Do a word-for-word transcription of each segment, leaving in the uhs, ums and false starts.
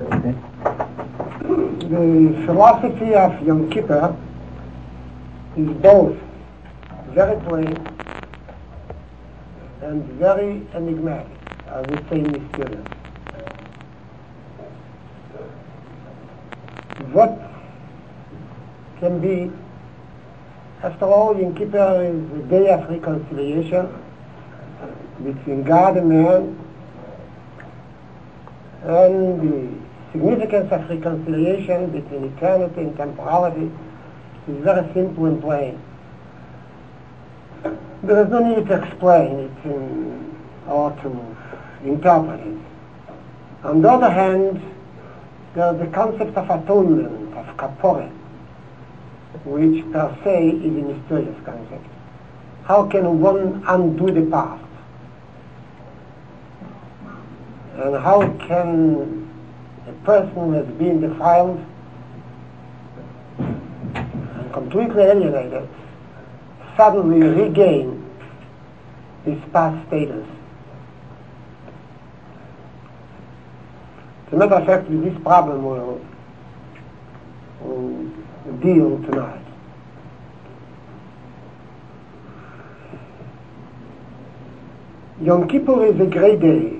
The philosophy of Yom Kippur is both very plain and very enigmatic, I would say mysterious. What can be, after all, Yom Kippur is a day of reconciliation between God and man, and the significance of reconciliation between eternity and temporality is very simple and plain. There is no need to explain it in, or to interpret it. On the other hand, there is the concept of atonement, of kapore, which per se is a mysterious concept. How can one undo the past? And how can a person who has been defiled and completely alienated suddenly regain his past status? As a matter of fact, with this problem we'll, we'll deal tonight. Yom Kippur is a great day.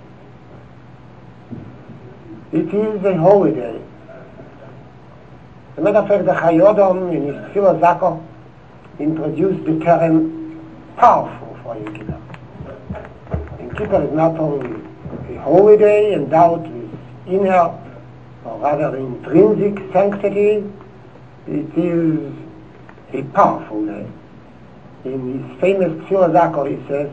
It is a holy day. As a matter of fact, the Chayodom in his Philosopher introduced the term powerful for Yom Kippur. Yom Kippur is not only a holy day endowed with inner, or rather intrinsic sanctity, it is a powerful day. In his famous Philosopher he says,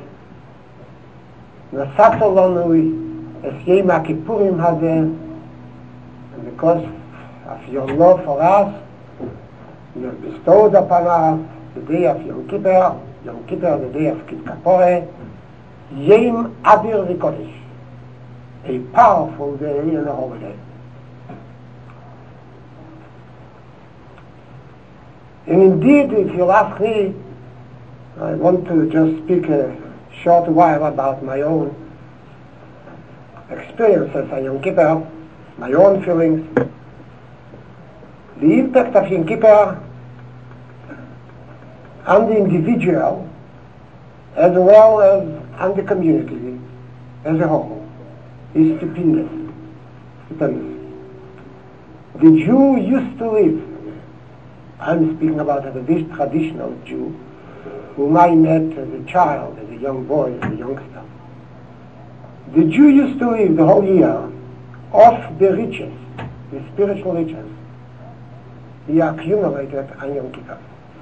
Nasato lanu es Yom Kippurim hazeh, and because of your love for us, you have bestowed upon us the day of Yom Kippur, Yom Kippur, the day of Kit Kapore, Yom Adir V'Kodesh, a powerful day and a holy day. And indeed, if you'll ask me, I want to just speak a short while about my own experiences on Yom Kippur, my own feelings. The impact of Yom Kippur on the individual as well as on the community as a whole is stupendous. Stupendous. The Jew used to live, I'm speaking about a traditional Jew, whom I met as a child, as a young boy, as a youngster. The Jew used to live the whole year off the riches, the spiritual riches he accumulated on Yom Kippur,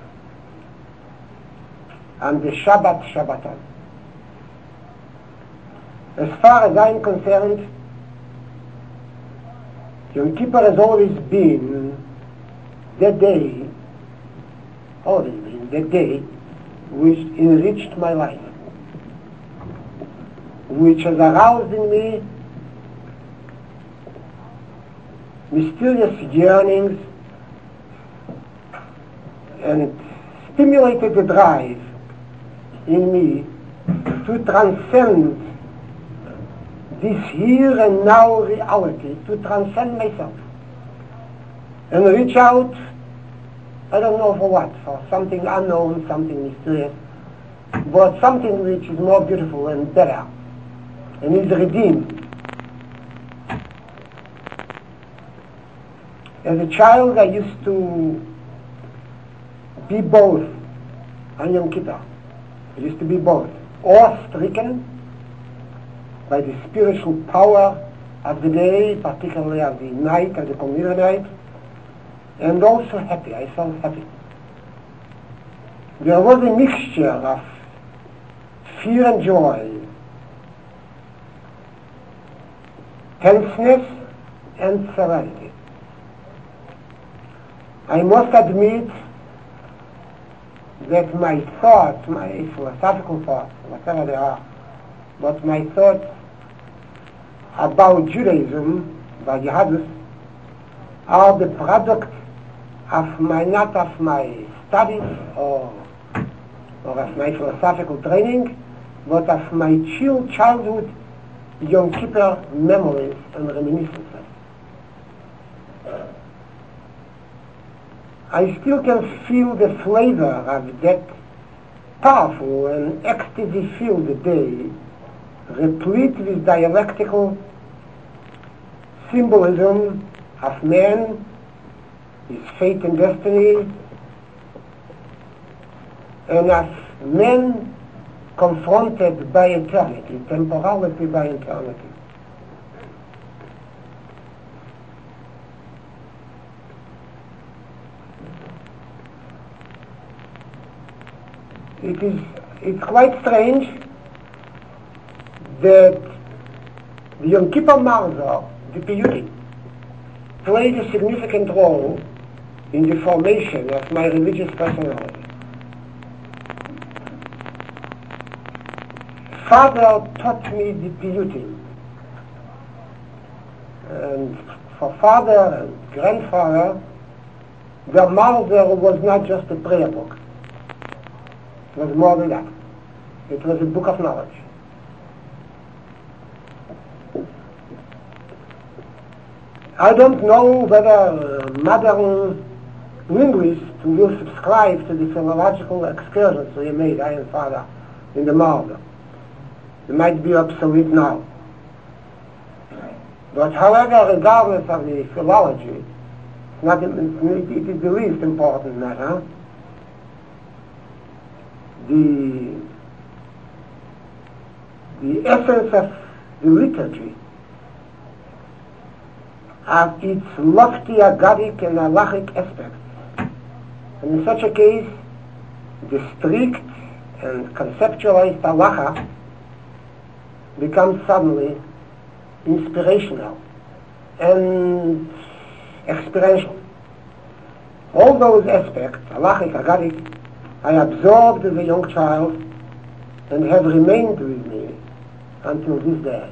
and the Shabbat Shabbaton. As far as I'm concerned, Yom Kippur has always been the day, always been the day which enriched my life, which has aroused in me mysterious yearnings and stimulated the drive in me to transcend this here and now reality, to transcend myself and reach out, I don't know for what, for something unknown, something mysterious, but something which is more beautiful and better and is redeemed. As a child, I used to be both on Yom Kippur. I used to be both awe-stricken by the spiritual power of the day, particularly of the night, of the communion night, and also happy. I felt happy. There was a mixture of fear and joy, tenseness and serenity. I must admit that my thoughts, my philosophical thoughts, whatever they are, but my thoughts about Judaism, about Yahadus, are the product of my, not of my studies or, or of my philosophical training, but of my chill childhood Yom Kippur memories and reminiscences. I still can feel the flavor of that powerful and ecstasy-filled day, replete with dialectical symbolism of man, his fate and destiny, and of men confronted by eternity, temporality by eternity. It is it's quite strange that the Yom Kippur Marzer, the Piyutim, played a significant role in the formation of my religious personality. Father taught me the Piyutim, and for father and grandfather, the Marzer was not just a prayer book. It was more than that. It was a book of knowledge. I don't know whether modern linguists will subscribe to the philological excursions we made, I and Father, in the Marzer. They might be obsolete now. But however, regardless of the philology, it's not, it is the least important matter. The, the essence of the liturgy, of its lofty agadic and halachic aspects. And in such a case, the strict and conceptualized halacha becomes suddenly inspirational and experiential. All those aspects, halachic, agadic, I absorbed as a young child and have remained with me until this day.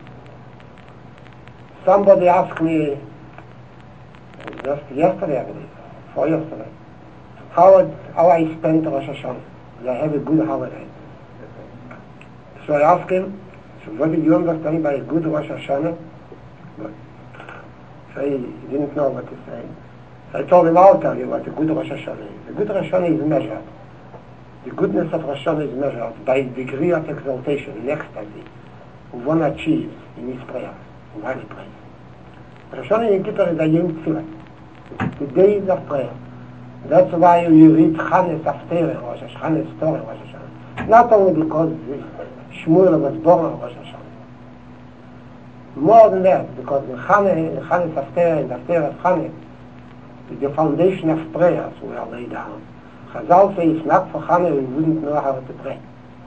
Somebody asked me, just yesterday I believe, for yesterday, how, how I spent Rosh Hashanah. Did I have a good holiday? So I asked him, so what did you understand by a good Rosh Hashanah? Good. So he didn't know what to say. So I told him, I'll tell you what a good Rosh Hashanah is. A good Rosh Hashanah is measured. The goodness of Rosh Hashanah is measured by degree of exaltation and ecstasy one achieves in his prayers, in holy praise. Rosh Hashanah Yom Kippur is a Yom Tefillah, the days of prayer. That's why you read Chanes Haftarah, Rosh Hashanah, Torah, Rosh Hashanah. Not only because Shmuel was born on Rosh Hashanah. More than that, because in Chanes, Chanes Haftarah, and Haftarah of Chanes, the foundation of prayers were laid down. Chazal say if not for Chanukah, we wouldn't know how to pray.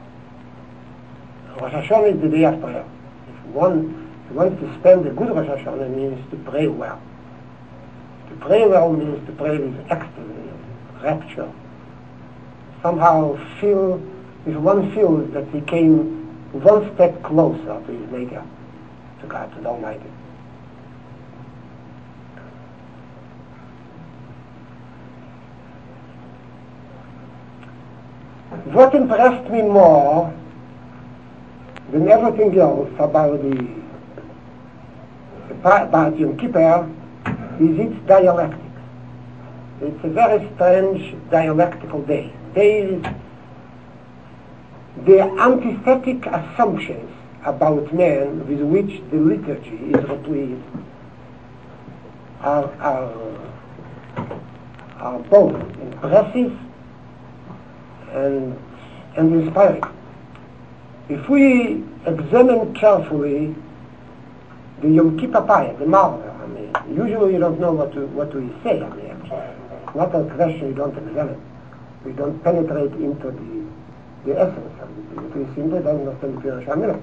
Rosh Hashanah is the day of prayer. If one if wants to spend a good Rosh Hashanah, it means to pray well. To pray well means to pray with ecstasy, rapture. Somehow feel, if one feels that he came one step closer to his Maker, to God, to the Almighty. What impressed me more than everything else about the about Yom Kippur is its dialectics. It's a very strange dialectical day. Days, the antithetic assumptions about man with which the liturgy is replete are, are, are both impressive and, and inspiring. If we examine carefully the Yom Kippur Payat, the Marzer, I mean, usually you don't know what to what to say. I mean, it's not a question you don't examine. We don't penetrate into the the essence of it. If we simply don't understand the Pirush HaMilah.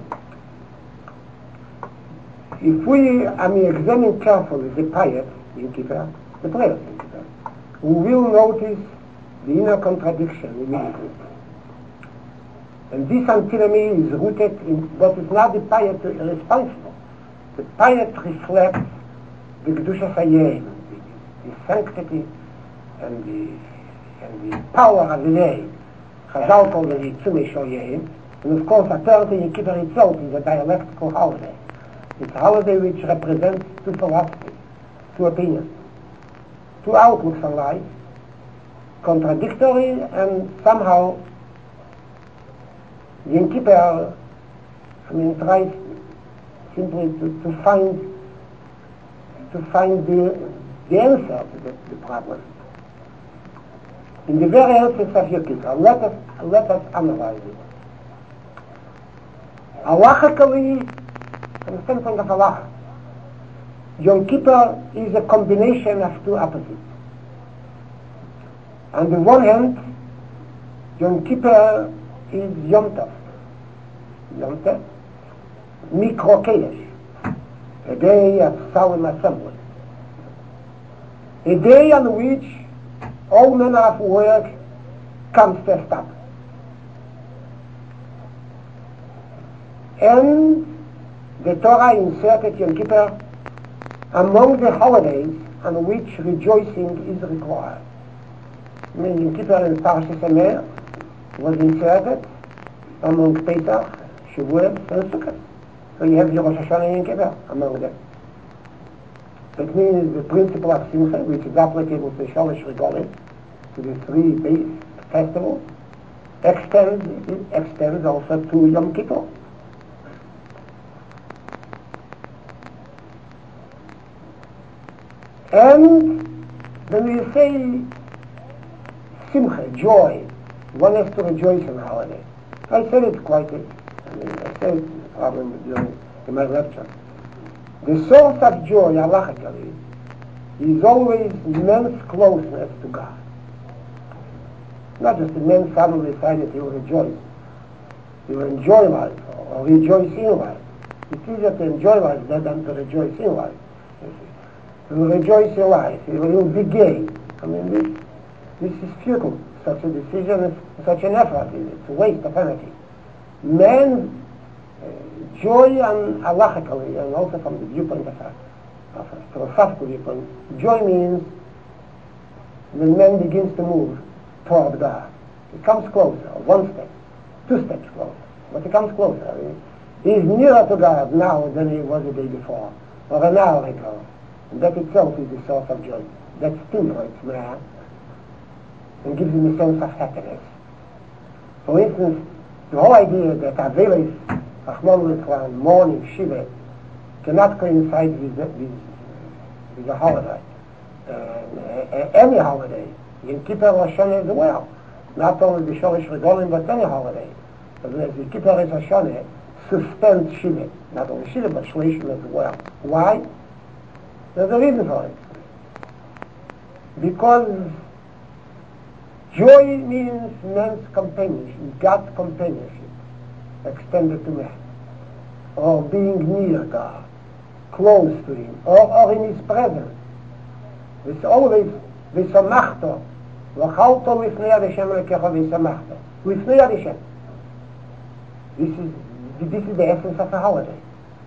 If we, I mean, examine carefully the Payat, Yom Kippur, the prayer of Yom Kippur, we will notice the inner contradiction immediately. And this antinomy is rooted in what is not the Payat responsible. The Payat reflects the Kedushas Hayom, the, the sanctity and the and the power of the day. Chazal called it Yitzumei Shoyim, and of course apparently Yom Kippur itself is a dialectical holiday. It's a holiday which represents two philosophies, two opinions, two outlooks on life, contradictory, and somehow Yom Kippur, I mean, tries simply to, to find to find the, the answer to the, the problem. In the very essence of Yom Kippur, let us, let us analyze it. Halachically, from the standpoint of halacha, Yom Kippur is a combination of two opposites. On the one hand, Yom Kippur is Yom Tov. Yom Tov, Mikro Kodesh, a day of solemn assembly. A day on which all manner of work comes to a stop. And the Torah inserted Yom Kippur among the holidays on which rejoicing is required. I mean, Yom Kippur in Parshas Emor was inserted among Pesach, Shavuot, and Sukkot. So you have Rosh Hashanah and Yom Kippur among them. That means the principle of Simcha, which is applicable to Shalosh Regalim, to the three base festivals, extends, it extends also to Yom Kippur. And when we say Simcha, joy, one has to rejoice on holiday. I said it quite, I mean, I said it probably during in my lecture. The source of joy, halachically, is always man's closeness to God. Not just the man suddenly decided he will rejoice. He will enjoy life, or, or rejoice in life. It's easier to enjoy life than to rejoice in life. He will rejoice in life. He will, he will be gay. I mean, this, this is futile. Such a decision is such an effort. It's a waste of energy. Man's uh, joy, and halachically, and also from the viewpoint of a, of a philosophical viewpoint, joy means when man begins to move toward God. He comes closer, one step, two steps closer, but he comes closer. He, he is nearer to God now than he was the day before, or an hour ago. And that itself is the source of joy. That stimulates man and gives him a sense of happiness. For instance, the whole idea that Avelis, Rahman Litzlan, mourning, Shiva, cannot coincide with, with, with a holiday. Uh, uh, any holiday. Yom Kippur, Rosh Hashanah as well. Not only the Shalosh Regalim, but any holiday. But Yom Kippur, Rosh Hashanah suspends Shiva. Not only Shiva, but Shloshim as well. Why? There's a reason for it. Because joy means man's companionship, God's companionship, extended to man, or being near God, close to Him, or, or in His presence. It's always v'samachto, v'chalto lifnei Ad Hashem lekecha v'samachto, lifnei Ad Hashem. This is this is the essence of a holiday.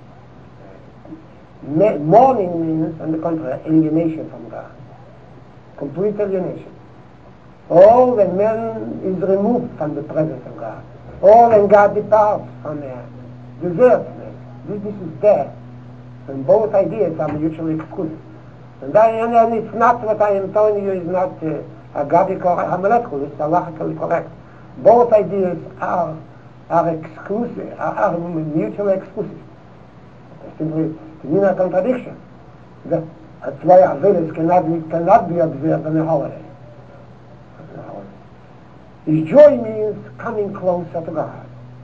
Mourning means, on the contrary, alienation from God, complete alienation. Or when man is removed from the presence of God, or when God departs from man, deserts man. This, this is death. And both ideas are mutually exclusive. And, I, and, and it's not what I am telling you is not uh, agabic or homiletical, it's halachically correct. Both ideas are are exclusive, are, are mutually exclusive. Simply, it's not a contradiction. That, that's why Avelis cannot be, cannot be observed on a holiday. His joy means coming closer to God.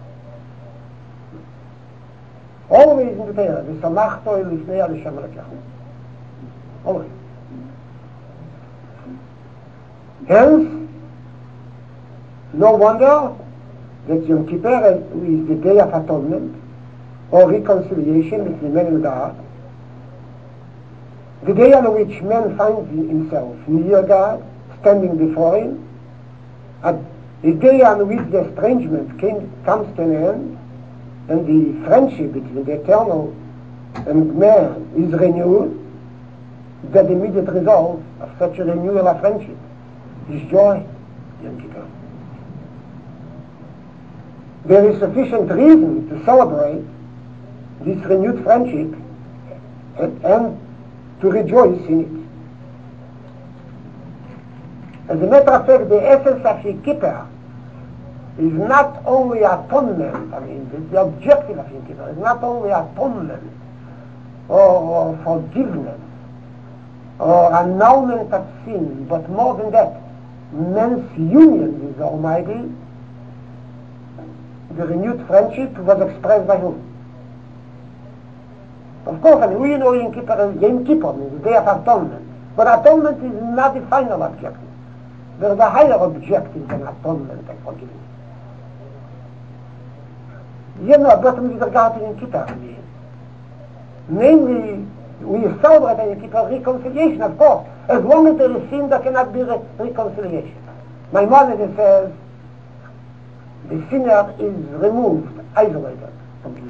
Always in the Torah, v'samachto lifnei Ad Hashem lekecha. Always. Hence, no wonder that Yom Kippur is the day of atonement, or reconciliation between man and God, the day on which man finds himself near God, standing before Him, the day on which the estrangement came, comes to an end, and the friendship between the eternal and man is renewed. That immediate result of such a renewal of friendship is joy, Yom Kippur. There is sufficient reason to celebrate this renewed friendship and, and to rejoice in it. As a matter of fact, the essence of Yom Kippur is not only atonement, I mean, the, the objective of Yom Kippur is not only atonement or, or forgiveness or annulment of sin, but more than that, man's union with the Almighty, the renewed friendship was expressed by whom? Of course, I mean, we know Yom Kippur is Yom Kippur, means the day of atonement, but atonement is not the final objective. There is a higher objective than atonement and forgiveness. You know, but with regard to Yom Kippur, namely, we celebrate Yom Kippur reconciliation, of course. As long as there is sin, there cannot be re- reconciliation. Maimonides says the sinner is removed, isolated completely.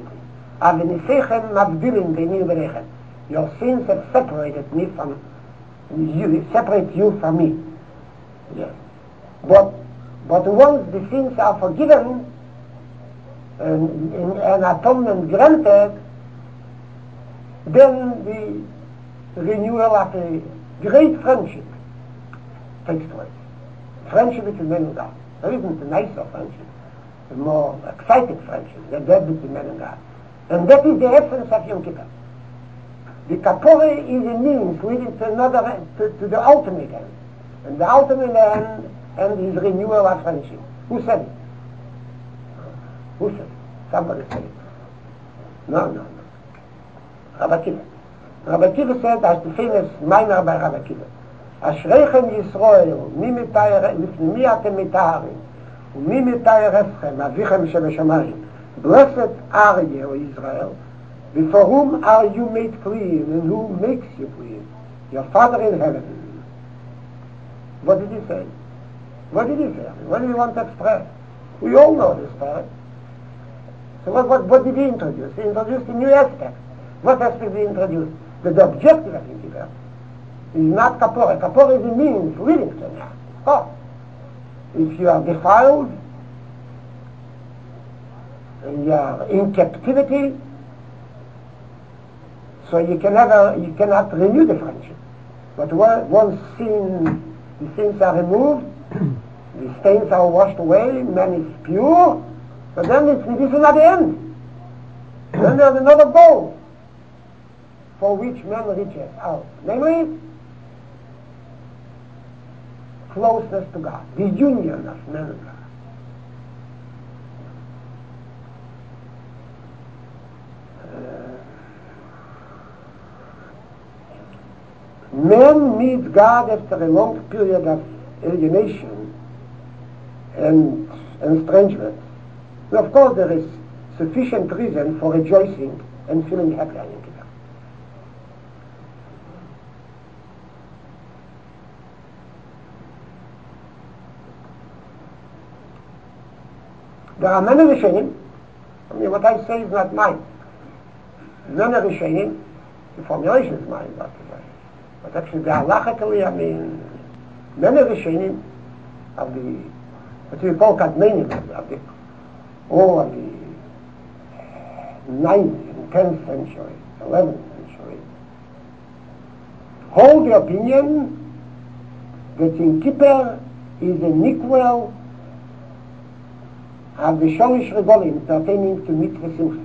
Your sins have separated me from you, separate you from me. Yes. But but once the sins are forgiven and, and, and atonement granted, then the renewal of a great friendship takes place. Friendship between men and God. There isn't a nicer friendship, a more exciting friendship than that between men and God. And that is the essence of Yom Kippur. The Kapore is a means leading to another, to, to the ultimate end. And the ultimate end, end is renewal of friendship. Who said it? Who said it? Somebody said it. No, no, no. Rabbi Akiva. Rabbi Akiva said, as the famous minor by Rabbi Akiva, אשריכם ישראל, מי מתאר, לפני מי אתם מתארים, ומי מתאר אתכם, אביכם שבשמיים. Blessed are ye, O Israel, before whom are you made clean, and who makes you clean? Your Father in heaven. What did he say? What did he say? What did he want to express? We all know this story. So what, what, what did he introduce? He introduced a new aspect. What aspect did he introduce? That the objective of Yom Kippur is not kapora. Kapora is a means leading to that. Oh, if you are defiled and you are in captivity, so you can never, you cannot renew the friendship. But once sin, the sins are removed, the stains are washed away, man is pure, but then it's, this is not the end. Then there's another goal for which man reaches out, namely closeness to God, the union of man and God. Uh, man meets God after a long period of alienation and estrangement. And of course there is sufficient reason for rejoicing and feeling happy on Yom Kippur. There are many Rishonim. I mean, what I say is not mine. Many Rishonim, the formulation is mine, but, but actually, the halachically, I mean, many Rishonim of the, what we call Kadmonim, of the, all of the ninth and tenth century, eleventh century, hold the opinion that Yom Kippur is an equal of the Sholish Regolim pertaining to Mitzvah Simcha.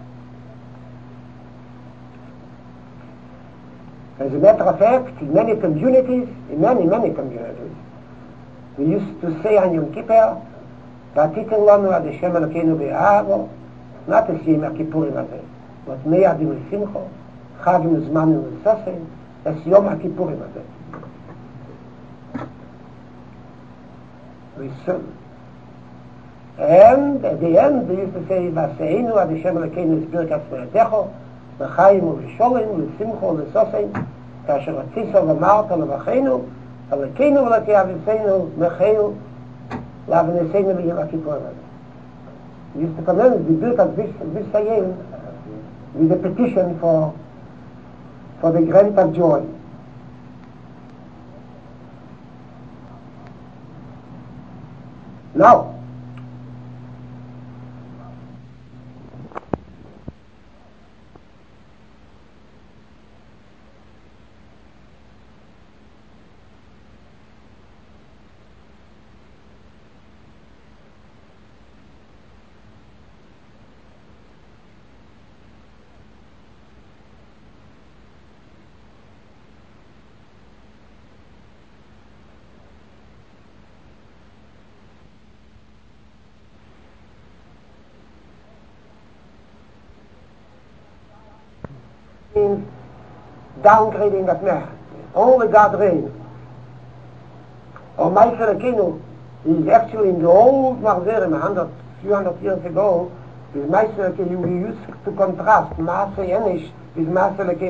As a matter of fact, in many communities, in many, many communities, we used to say on Yom Kippur, V'atitin lanu ad Hashem Elokeinu b'Yahavo, not as Yom HaKippurim hazeh, but me'adim l'simcho, chavim zmanim l'sosem, as Yom HaKippurim hazeh. Listen. And at the end, they used to say, V'aseinu ad Hashem Elokeinu zbirkas me'adecho, l'chaim u'v'sholim, l'simcho, l'sosem, כאשר הציסו ואמרת לבחינו, הלכינו ולכי אביסינו, מחיינו, לאבנסינו ביום הכיפור הזה. He used to commence the build of this, this saying with a petition for, for the grant of joy. Now, downgrading of man. Only God reigns. Or Ma'aser Elokeinu is actually in the old Marzerim, a hundred, few hundred years ago, is Ma'aser Elokeinu we used to contrast Maaseh Enish with Ma'aser Elokeinu.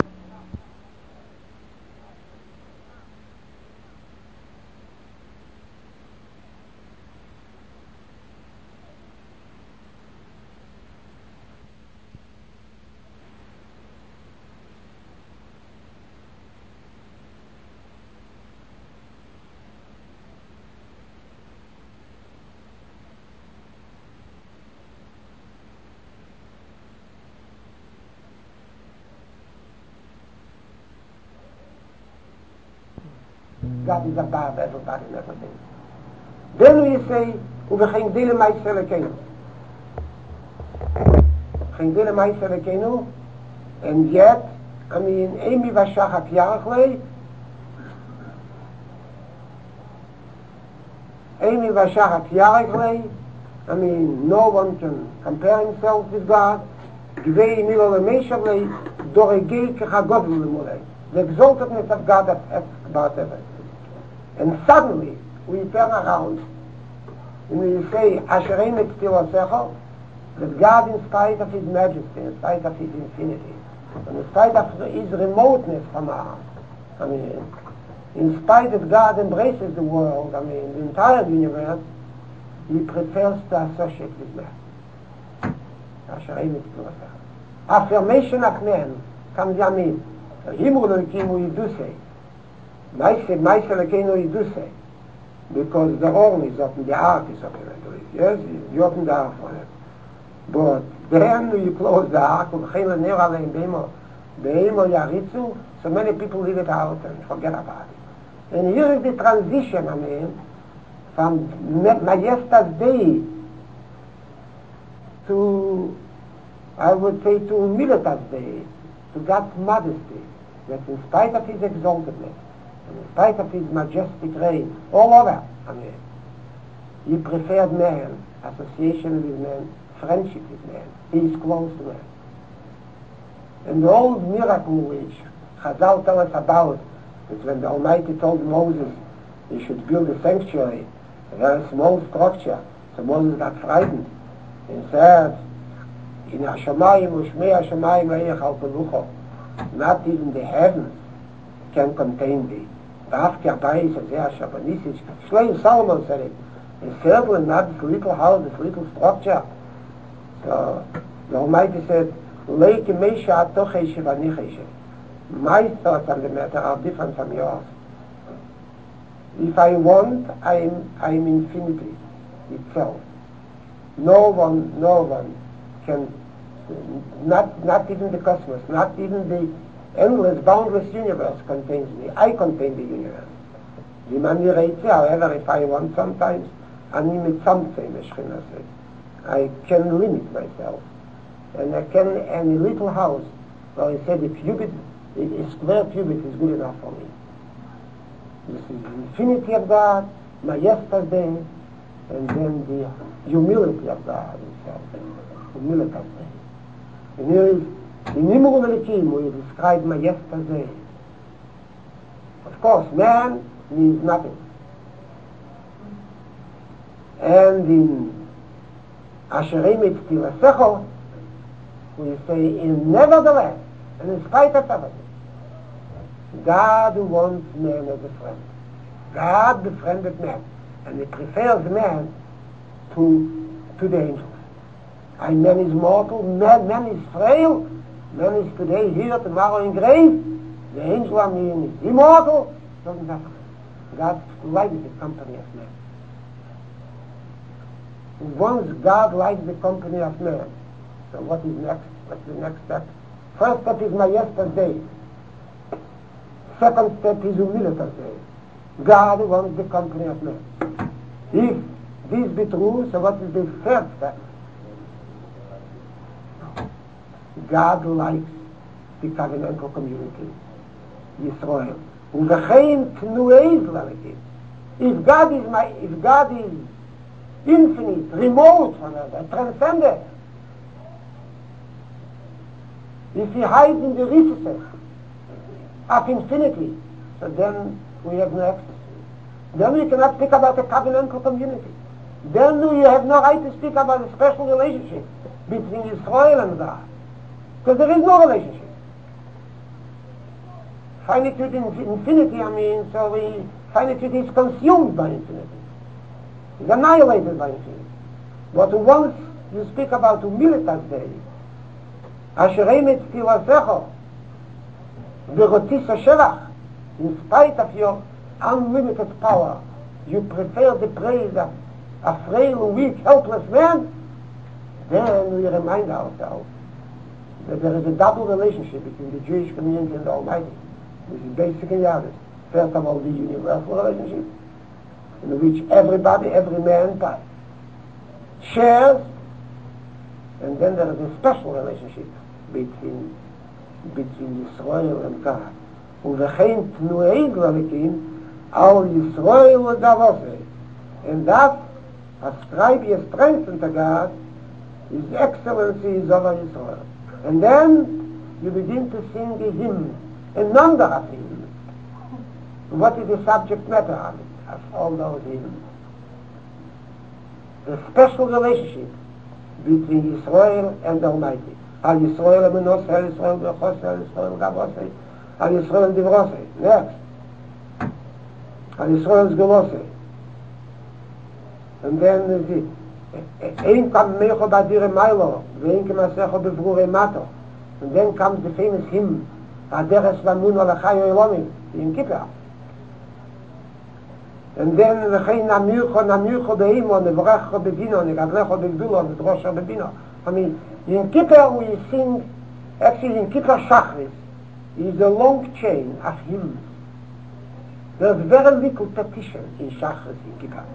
God is above everybody and everything. Then we say, ובכן די למעשה אלוקינו. בכן די למעשה אלוקינו, and yet, I mean, Amy Vashachat Yarachle, Amy Vashachat Yarachle, I mean, no one can compare himself with God. Gvei Milo Lemeshavle, Doregei Kechagodl Lemulei. The exaltedness of God that has about everything. And suddenly, we turn around and we say, Asherei Metztilosecho, that God, in spite of His majesty, in spite of His infinity, and in spite of His remoteness from us, I mean, in spite that God embraces the world, I mean, the entire universe, He prefers to associate with man. Asherei Metztilosecho. Affirmation of man comes Yamin. Himur Elokim we do say. Ma'aser Elokeinu we do say. Because the horn is up in the ark is up in it. Yes, you open the ark for it. But then you close the ark, so many people leave it out and forget about it. And here is the transition, I mean, from Majestas Dei to, I would say, to Humilitas Dei, to God's modesty, that in spite of His exaltedness, and in spite of His majestic reign, all over, I mean, He preferred man, association with man, friendship with man. He is close to man. And the old miracle which Chazal tell us about, that when the Almighty told Moses he should build a sanctuary, a very small structure, so Moses got frightened and said, in Hashamayim u'shmei Hashamayim eich al pelucho, not even the heavens can contain thee. Rafki Abayis Azeh Shabbanisic, Shloim Solomon said it, and certainly not this little house, this little structure. So the Almighty said, Leike Meisha Atoche Shivanicheshe. My thoughts on the matter are different from yours. If I want, I am, I am infinity itself. No one, no one can, not, not even the cosmos, not even the endless, boundless universe contains me. I contain the universe. However, if I want sometimes, I limit something, I can limit myself. And I can, and a little house, where I said a cubit, a square cubit is good enough for me. This is the infinity of God, my yesterday, and then the humility of God Himself. Humility of God. And here is, in Himur Elokim, we describe my yesterday. Of course, man means nothing. And in Asherei Metztilosecho, we say, in nevertheless, and in spite of everything, God wants man as a friend. God befriended man, and He prefers man to, to the angels. And man is mortal, man, man is frail, man is today here, tomorrow in grave. The angel, I mean, is immortal, doesn't matter. God likes the company of man. And once God likes the company of man, so what is next? What's the next step? First step is my yesterday. Second step is humility. God wants the company of man. If this be true, so what is the third step? God likes the covenantal community, Yisrael. If God is my, if God is infinite, remote from us, transcendent, if He hides in the recesses, of infinity. So then we have no ecstasy. Then we cannot speak about a covenantal community. Then you have no right to speak about a special relationship between Israel and God. Because there is no relationship. Finitude in infinity, I mean, so we, finitude is consumed by infinity. It's annihilated by infinity. But once you speak about humilitas Dei, Asher emet tilasecho, v'rotis hashevach, in spite of your unlimited power, you prefer the praise of a frail, weak, helpless man, then we remind ourselves that there is a double relationship between the Jewish community and the Almighty. This is basic in Yahweh. First of all, the universal relationship, in which everybody, every man shares, and then there is a special relationship between between Yisrael and God. Uvechein tnuei dvalikim al Yisrael udavose. And that ascribe your strength unto God, His excellency is over Yisrael. And then you begin to sing a hymn, a number of hymns. What is the subject matter of it, of all those hymns? The special relationship between Israel and the Almighty. Al Yisrael amenos, Al Yisrael bechos, Al Yisrael gavose, Al Yisrael divrose. Next. Al Yisrael zgelose. And then the Ein kam mecho badire mailo, ve'ein kemasecho bevrure mato. And then comes the famous hymn, Aderes vamun alachayo elomim, in Kippur. And then v'chein namircho namircho be'imo, nevrecho bebino, negavlecho begdulo, nedrosho bebino. I mean, in Kippur we sing, actually in Kippur Shachris is a long chain of hymns. There's very little petition in Shachris in Kippur.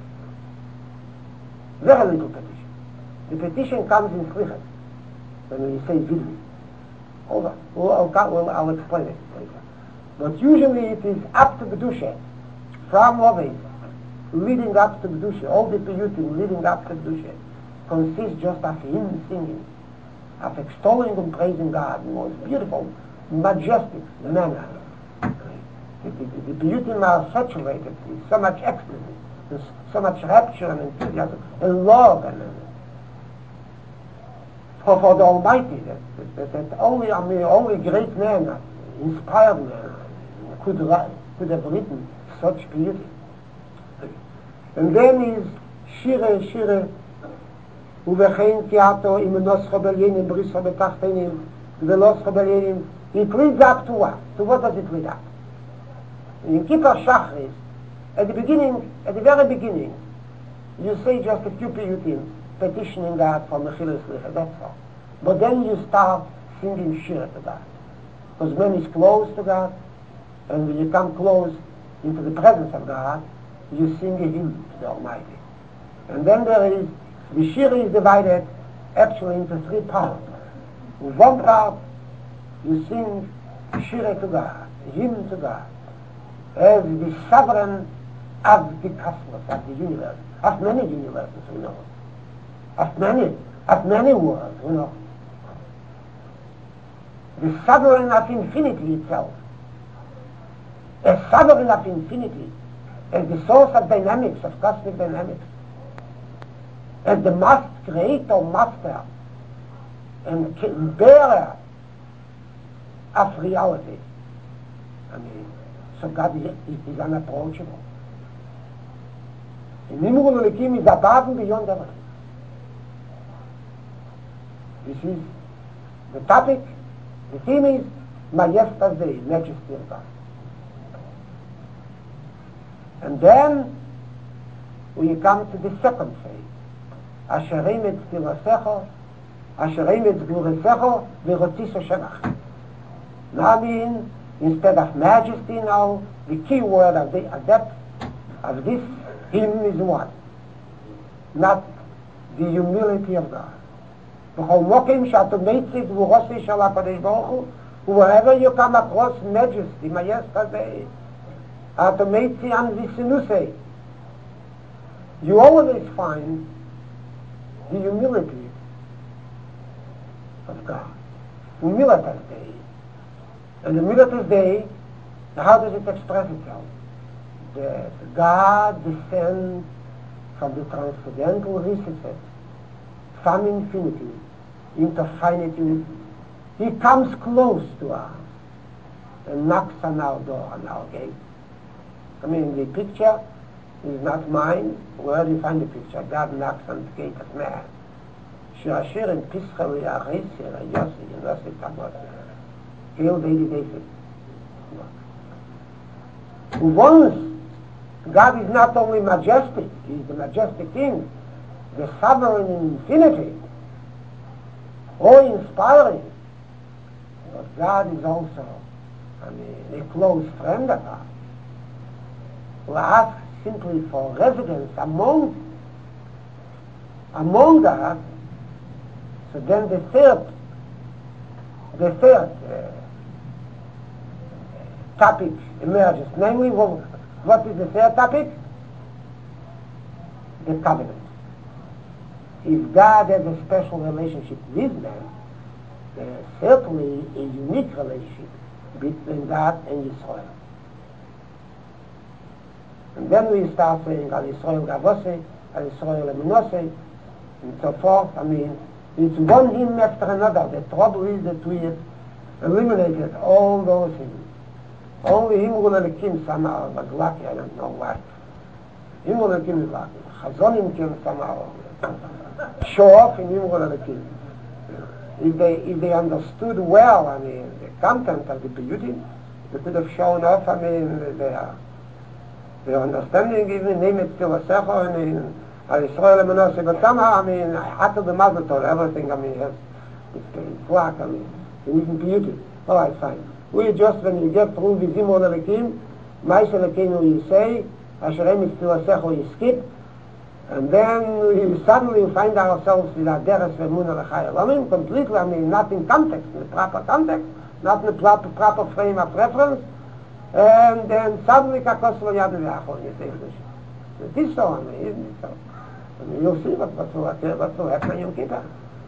Very little petition. The petition comes in Slichas, when we say Vidli. Over. Well, I'll, well, I'll explain it later. But usually it is up to Kedusha, from Ovid, leading up to Kedusha, all the Piyutim leading up to Kedusha, consists just of hymn singing, of extolling and praising God in the most beautiful, majestic manner. The, the, the, the Piyutim are saturated with so much ecstasy, with so much rapture and enthusiasm, and love, and uh, for, for the Almighty, that, that, that, that only, I mean, only great man, inspired man, could, could have written such beauty. And then is Shire, Shire, Uvechein Kiato, Imenoscho Belyenim, Brischo Betachtenim, Veloscho Belyenim. It leads up to what? To what does it lead up? In Kippur Shachris, at the beginning, at the very beginning, you say just a few piyutim, petitioning God for Mechilus Licha, that's all. But then you start singing Shir to God. Because man is close to God, and when you come close into the presence of God, you sing a hymn to the Almighty. And then there is, the Shir is divided actually into three parts. In one part, you sing Shir to God, a hymn to God, as the sovereign of the cosmos, of the universe, of many universes, we know. Of many, of many worlds, we know. The sovereign of infinity itself. A sovereign of infinity, as the source of dynamics, of cosmic dynamics. As the most creator, master, and bearer of reality. I mean, so God is, is unapproachable. The Nimrul Elikim is above and beyond everything. This is the topic. The theme is Majestas Dei, Majesty of God. And then we come to the second phase. Asher emet tilasecho, asher emet gvuresecho, v'rotis hashevach. Now, I mean, instead of majesty now, the key word of the adept of this hymn is what? Not the humility of God. Wherever you come across majesty, majesty, you always find the humility of God. Humilitas Dei. And the middle of this day, how does it express itself? That God descends from the transcendental recesses, from infinity into finitude. He comes close to us and knocks on our door, on our gate. I mean, the picture is not mine. Where do you find the picture? God knocks on the gate of man. Shirashir and Pischel Yaresir and Yossi and Yossi Tamosi. Hail David David. Once God is not only majestic, He's the majestic King, the sovereign in infinity, awe-inspiring, but God is also, I mean, a close friend of ours, who asks simply for residence among among us. So then the third, the third uh, topic emerges, namely, what, what is the third topic? The covenant. If God has a special relationship with man, there is certainly a unique relationship between God and Yisrael. And then we start saying, Al Yisrael Gavose, Al Yisrael Emunose, and so forth. I mean, it's one hymn after another. The trouble is that we have eliminated all those hymns. Only Himrul Elikim somehow was lucky, I don't know why. Himrul Elikim is lucky. Chazonim can somehow show off in Himrul Elikim. If they, if they understood well, I mean, the content of the beauty, they could have shown off, I mean, their, their understanding, even name it still a secho, I mean, Israel Emunose, but somehow, I mean, after the Mazel Tov, everything, I mean, has, it's, it's black, I mean, it isn't beauty. All right, fine. We just, when you get through the Zimur Elikim, Ma'aseh Elokeinu you say, Asher Em Yitzil Asecho you skip, and then we suddenly find ourselves with Aderes Ve'emunah L'chai Olamim, completely, I mean, not in context, in the proper context, not in the proper, proper frame of reference, and then suddenly Kakos Lo Yad Ve'achon, you say, it is so, I mean, isn't it so? I mean, you'll see what, what, will, what will happen on Yom Kippur.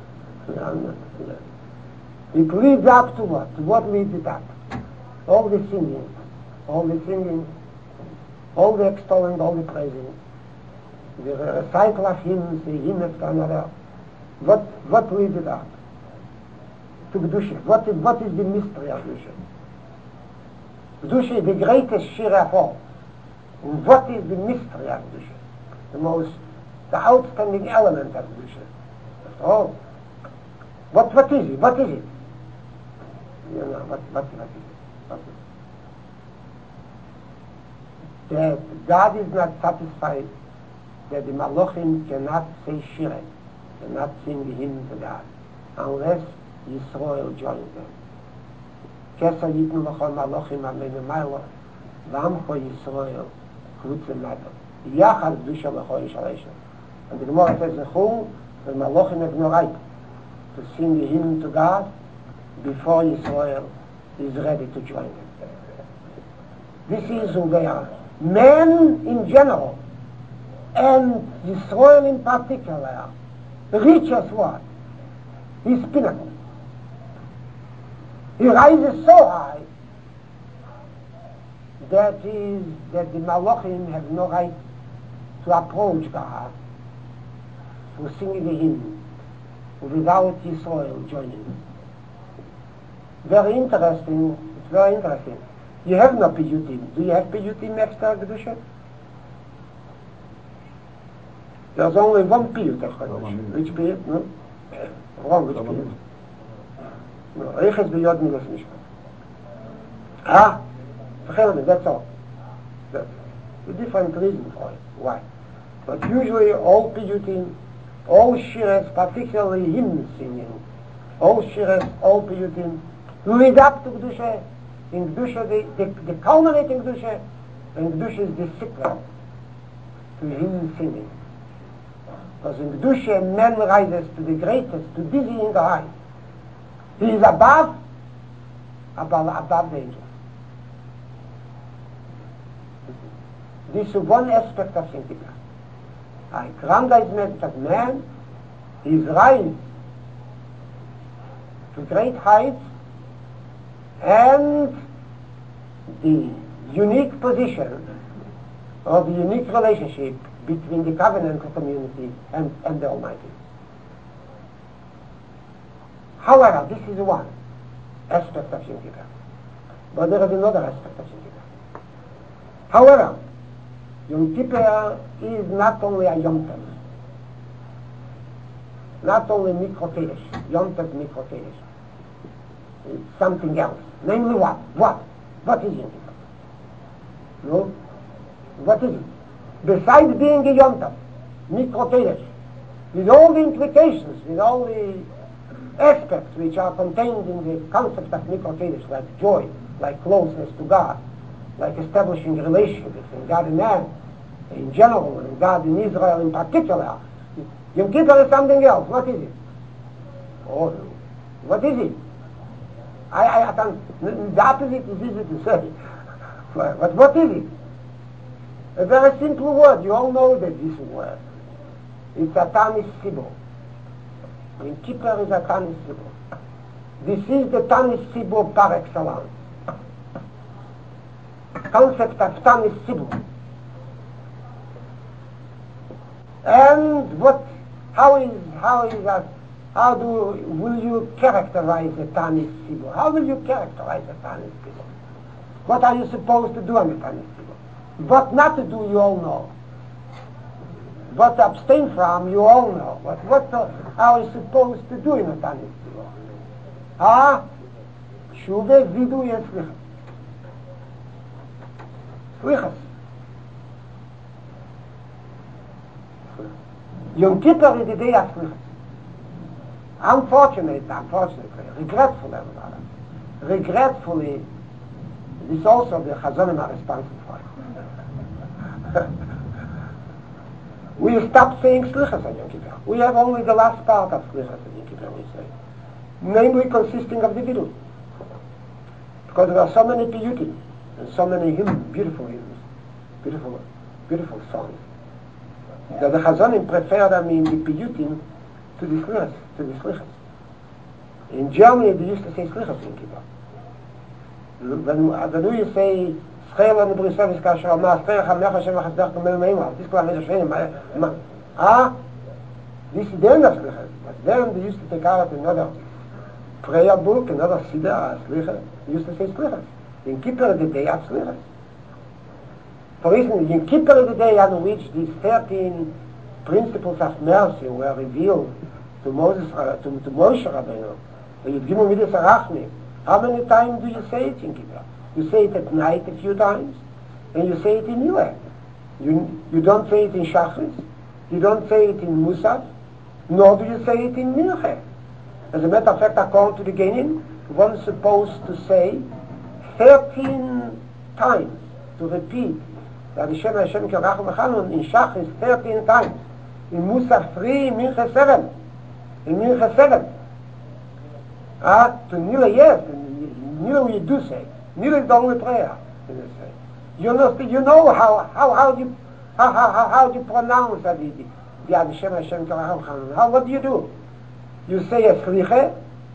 It leads up to what? To what leads it up? All the singing, all the singing, all the extolling, all the praising, the recital of hymns, the hymn after another. What, what leads it up? To Kedusha. What is, what is the mystery of Kedusha? Kedusha is the greatest shir of all. And what is the mystery of Kedusha? The most, the outstanding element of Kedusha. After all, what, what is it? What is it? You know, what, what, what is it? What is it? That God is not satisfied that the Malachim cannot say Shireh, cannot sing the hymn to God, unless Yisrael joins them. Kesa yitnu l'chol Malachim amenu maylo, v'amcho Yisrael kvutzim mato. Yachad dusha l'chol Yisrael. And the Gemara says, Zechul, the Malachim have no right to sing the hymn to God before Yisrael is ready to join them. This is who they are. Men in general, and Yisrael in particular, reaches what? His pinnacle. He rises so high that is that the Malachim have no right to approach God to sing the hymn without Yisrael joining them. Very interesting. It's very interesting. You have no piyutim. Do you have piyutim extra Kedusha? There's only one piyut of Kedusha. Which piyut? No? Wrong, which piyut? No, Eiches b'yod milas mishpat. Ah? Forget that's all. That's a different reason for it. Why? But usually all piyutim, all shires, particularly hymn singing, all shires, all piyutim, lead up to Kedusha. In Kedusha, the, the, the culminating Kedusha, and Kedusha is the secret to hymn singing. Because in Kedusha, man rises to the greatest, to dizzying height. He is above, above, above the angels. This is one aspect of Sanctification. I grandizement of man, his rise to great heights, and the unique position or the unique relationship between the covenantal community and, and the Almighty. However, this is one aspect of Yom Kippur. But there is another aspect of Yom Kippur. However, Yom Kippur is not only a Yom Tov, not only Mikro Teresh, Yom Tov Mikro Teresh. It's something else. Namely what? What? What is Yom Kippur? No? What is it? Besides being a Yom Tov, Mikro Teresh, with all the implications, with all the aspects which are contained in the concept of Mikro Teresh, like joy, like closeness to God, like establishing a relationship between God and man in general, and God and Israel in particular. Yom Kippur is something else. What is it? Oh, what is it? I, I, I can, the opposite is easy to say. But what is it? A very simple word. You all know that this word. It's a Tanis Sibor. Yom Kippur is a Tanis Sibor. This is the Tanis Sibor par excellence. Concept of Tanis Sibor. And what, how is, how is that, how do, will you characterize a Tanis Sibor? How will you characterize a Tanis Sibor? What are you supposed to do on a Tanis Sibor? What not to do, you all know. What to abstain from, you all know. What, what to, are you supposed to do in a Tanis Sibor? Ah? Shuve, Vidu, and Slichas. Slichas. Yom Kippur is the day of Slichas. Unfortunately, unfortunately, regretfully, regretfully, this also the Chazonim are responsible for it. We stopped saying Slichas on Yom Kippur. We have only the last part of Slichas on Yom Kippur, we say. Namely consisting of the Vidui. Because there are so many piyutim, and so many hymns, beautiful hymns, beautiful, beautiful songs, that the Chazonim prefer them in the piyutim to the Slichas, to the Slichas. In Germany, they used to say Slichas in Kippur. When, when you say Schel and Brisevis Kasher Amar Sperach HaMelech Hashem HaChasdech Kamel Meimah, this klar Melech Shenim, ah, this is the end of Slichas. But then they used to take out another prayer book, another Siddur, Slichas. They used to say Slichas. In Kippur is the day of Slichas. For instance, in Kippur is the day on which these thirteen principles of mercy were revealed to Moses, uh, to, to Moshe Rabbeinu. Yidgimu Midas HaRachmim. How many times do you say it in Kippur? You say it at night a few times, and you say it in Yule. You, you don't say it in Shachris, you don't say it in Musaf, nor do you say it in Mincha. As a matter of fact, according to the Genim, one is supposed to say thirteen times, to repeat that Hashem Hashem Kerachim Echanun in Shachris thirteen times, in Musaf three, in Mincha seven, in Mincha seven. Ah, to Nila, yes, Nila you do say. Nila is the only prayer. You know, you know how how how do you how how how, how do you pronounce that the the Hashem Hashem Kerachim Echanun? How what do you do? You say a slicha,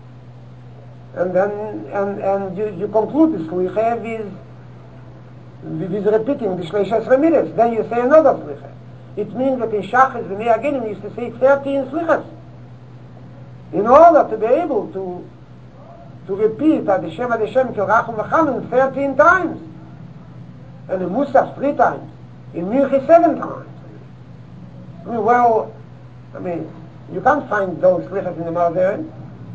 and then and and you, you conclude the slicha with with repeating the Shleisha Sremides. Then you say another slicha. It means that in Shachas the Me'agenim used to say thirteen slichas in order to be able to to repeat that Hashem Hashem Kerachim Echanun thirteen times, and in Musaf three times, in Mincha seven times. I mean, well, I mean. You can't find those slichas in the Malveren.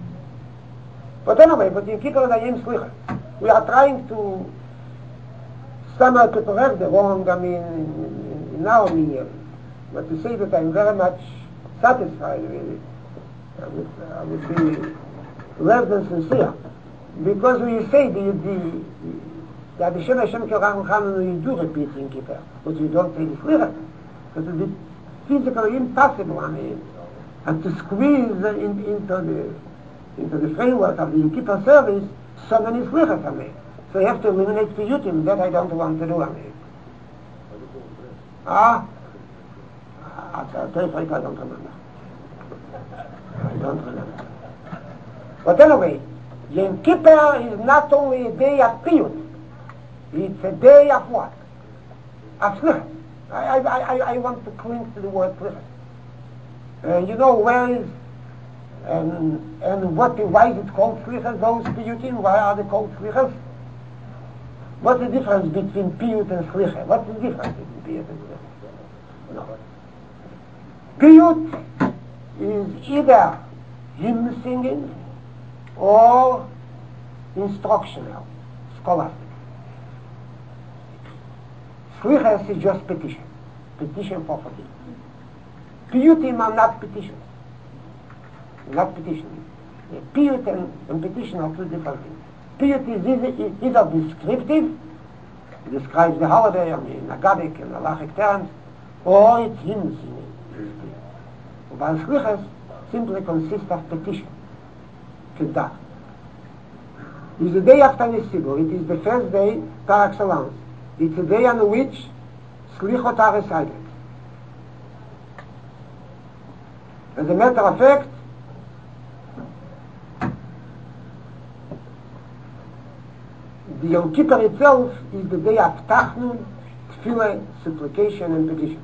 But anyway, but in Kippur Dayim slichas, we are trying to somehow to correct the wrong, I mean, in, in our medium. But to say that I'm very much satisfied with it, I would, I would be less than sincere. Because when you say the, the, that the Hashem Hashem Kerachim Echanun, you do repeat in Kippur, but you don't say the slichas. It would be physically impossible, I mean, and to squeeze in, into the into the framework of the Yom Kippur service so many slichas I mean. So you have to eliminate piyutim. That I don't want to do. I mean. Ah, I'll tell you I don't remember. I don't remember. But anyway, Yom Kippur is not only a day of piyut, it's a day of what? Of slicha. I, I, I, I want to cling to the word slicha. Uh, you know where is and and what why is it called slichas? Those piyutim, why are they called slichas? What's the difference between piyut and slicha? What's the difference between piyut and slicha? No. Piyut is either hymn singing or instructional, scholastic. Slichas is just petition, petition for forgiveness. Piyutim are not petitions, not petitions. Piyut and, and petition are two different things. Piyut is either, either descriptive, it describes the holiday, I mean, agadic and halachic terms, or it's hymn singing. While slichas simply consists of petition, kedah. It is the day after Nisibur. It is the first day par excellence. It's a day on which slichot are recited. As a matter of fact, the Yom Kippur itself is the day of Tachnun, Tefillah, supplication and petition.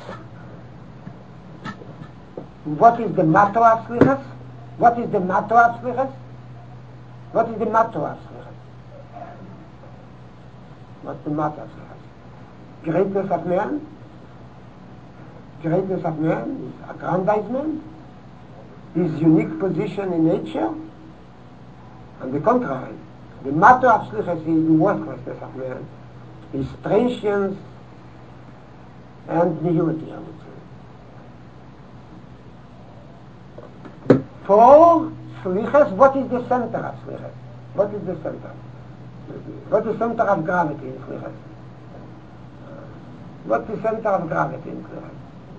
What is the motto of slichas? What is the motto of slichas? What is the motto of slichas? What's the motto of slichas? Greatness of man? Greatness of man is aggrandizement, his unique position in nature. On the contrary, the motto of slichas is the worthlessness of man, his transience and nihility, I would say. For slichas, what is the center of slichas? What is the center? What is the center of gravity in slichas? What's the center of gravity in slichas?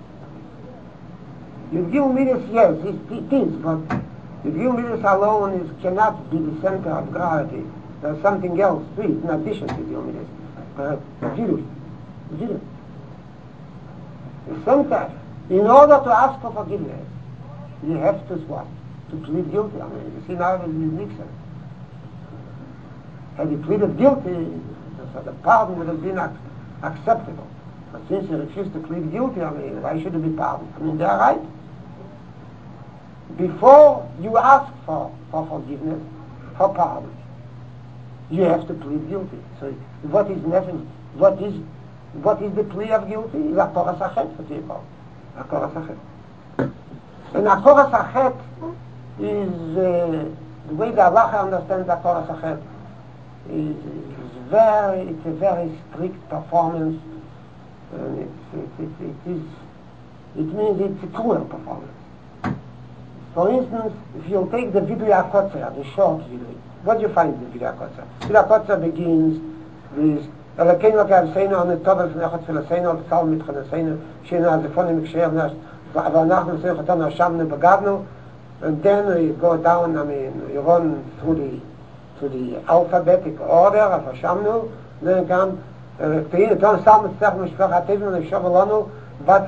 The Gilmidas, yes, it is, but the Gilmidas alone is, cannot be the center of gravity. There's something else to it, in addition to Gilmidas. Uh, Vidui. Vidui. The center, in order to ask for forgiveness, you have to what? To plead guilty. I mean, you see now with Nixon. Had he pleaded guilty, so the pardon would have been ac- acceptable. But since he refused to plead guilty, I mean, why should he be pardoned? I mean, they are right. Before you ask for, for forgiveness, for pardon, you have to plead guilty. So what is necessary? What is what is the plea of guilty? Is Akoras Achet, what do you call it? Akoras Achet. And Akoras Achet is, uh, the way the halacha understands Akoras Achet is, is very, it's a very strict performance. And it's, it, it, it, is, it means it's a cruel performance. For instance, if you take the Vidui HaKotzer, the short Vidui, what do you find in the Vidui HaKotzer? Vidui HaKotzer begins with Elokeinu K'Avseinu Anu Tovel Fnechot Filaseinu Tzal Mitchaneseinu Sheinu Azefonu Mikshir Nash V'Anachnu Seinu Chatanu Hashamnu Bagadnu. And then we go down, I mean, we run through the to the alphabetic order of Hashamnu. Then come Teinu Ton Sam Mitzach Mishpach HaTevim L'Shav Alonu. What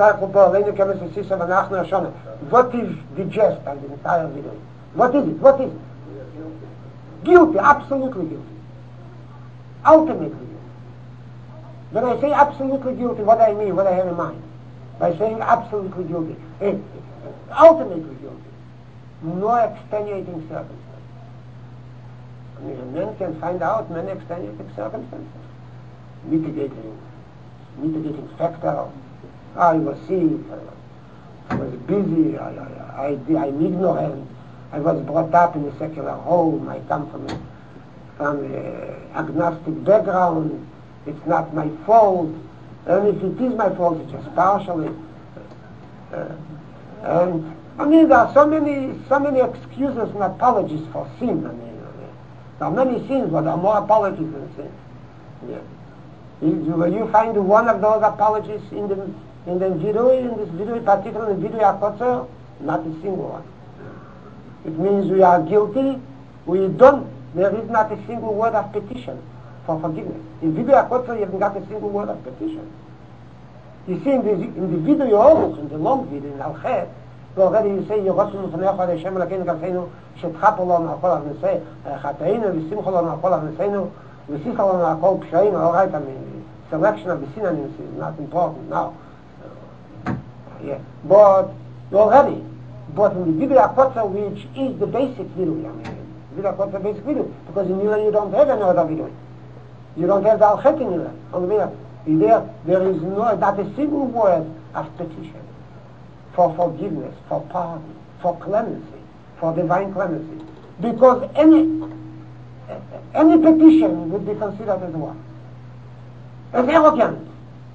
is the gist of the entire video? What is it? What is it? Guilty, absolutely guilty. Ultimately guilty. When I say absolutely guilty, what do I mean, what I have in mind? By saying absolutely guilty, eh, ultimately guilty. No extenuating circumstances. I mean, a man can find out many extenuating circumstances. Mitigating, mitigating factor. I was sick, I was busy, I, I, I, I'm ignorant, I was brought up in a secular home, I come from a, from an agnostic background, it's not my fault, and if it is my fault, it's just partially. Uh, and I mean, there are so many, so many excuses and apologies for sin. I mean, there are many sins, but there are more apologies than sins. Yeah. Will you find one of those apologies in the in the Vidui, in this Vidui, particularly in the Vidui HaKotzer? Not a single one. It means we are guilty, we don't, there is not a single word of petition for forgiveness. In Vidui HaKotzer you haven't got a single word of petition. You see, in the, in the Vidui Oruch, in the long Vidui, in Al-Chet, already you say, Yerushalayim L'Fanecha, Hashem Elokeinu Kaseinu, Shetchaper Lo Ma'akol Avnesei, Chateinu, V'simcha Lo Ma'akol Avneseinu, V'sicha Lo Ma'akol Pshaim. All right, I mean, selection of the synonyms is not important now. Uh, yeah, but already, but in the Vidya Kotzer, which is the basic Vidya, I mean, Vidya Kotzer basic Vidya, because in Yula you don't have any other Vidya. You don't have the Alchet in Yula. On the there, there is no, not a single word of petition for forgiveness, for pardon, for clemency, for divine clemency. Because any any petition would be considered as what? As arrogant.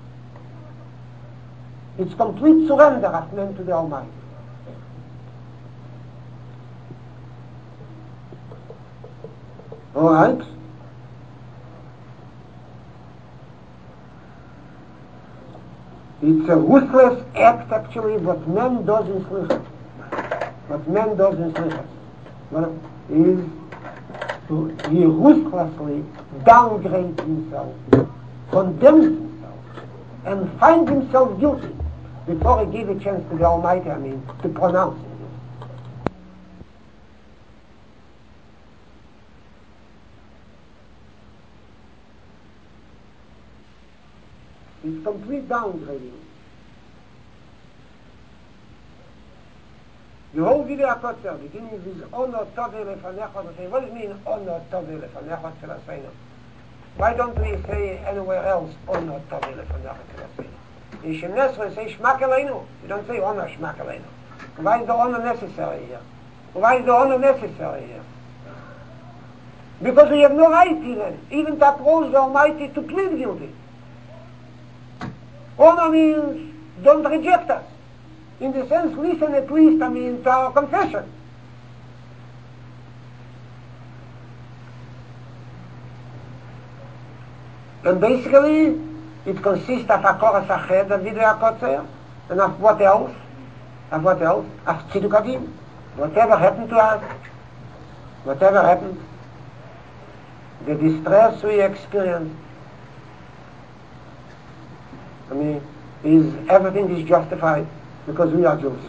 It's complete surrender of man to the Almighty. All right? It's a ruthless act, actually, what man does in Slichas. What man does in Slichas. Well, is to he ruthlessly downgrades himself, condemns himself, and finds himself guilty before he gives a chance to the Almighty, I mean, to pronounce him. It's complete downgrading. The whole Vidya Kotzer, beginning with Ono Tove Lefanecha, what does it mean, Ono Tove Lefanecha Tzelasenu? Why don't we say anywhere else, Ono Tove Lefanecha Tzelasenu? In Shem Nesra we say Shmak Aleinu. We don't say Ono Shmak Aleinu. Why is the Ono necessary here? Why is the Ono necessary here? Because we have no right even, even to approach the Almighty to plead guilty. Honor means don't reject us. In the sense, listen at least, I mean, to our confession. And basically, it consists of a chorus ached, a Vidya Kotzer, and of what else? Of what else? Of Tziduk Adin. Whatever happened to us, whatever happened, the distress we experienced, I mean, is everything is justified because we are Jews.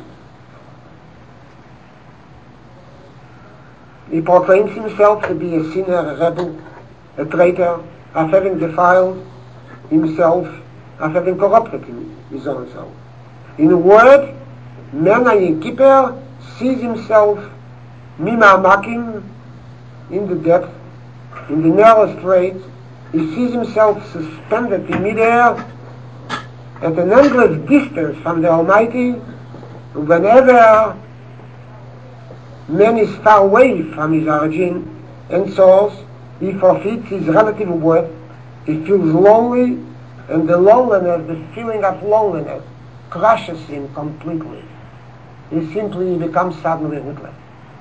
He proclaims himself to be a sinner, a rebel, a traitor, of having defiled himself, of having corrupted his own self. In a word, man Yom Kippur sees himself mimamakim in the depth, in the narrow strait. He sees himself suspended in midair, at an endless distance from the Almighty. Whenever man is far away from his origin and source, he forfeits his relative worth, he feels lonely, and the loneliness, the feeling of loneliness, crushes him completely. He simply becomes suddenly rootless.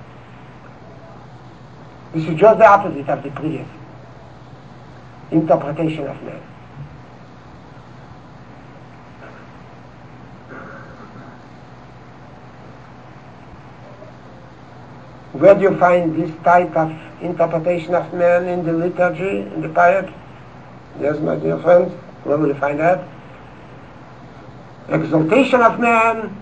This is just the opposite of the previous interpretation of man. Where do you find this type of interpretation of man in the liturgy, in the piety? Yes, my dear friends, where will you find that? Exaltation of man,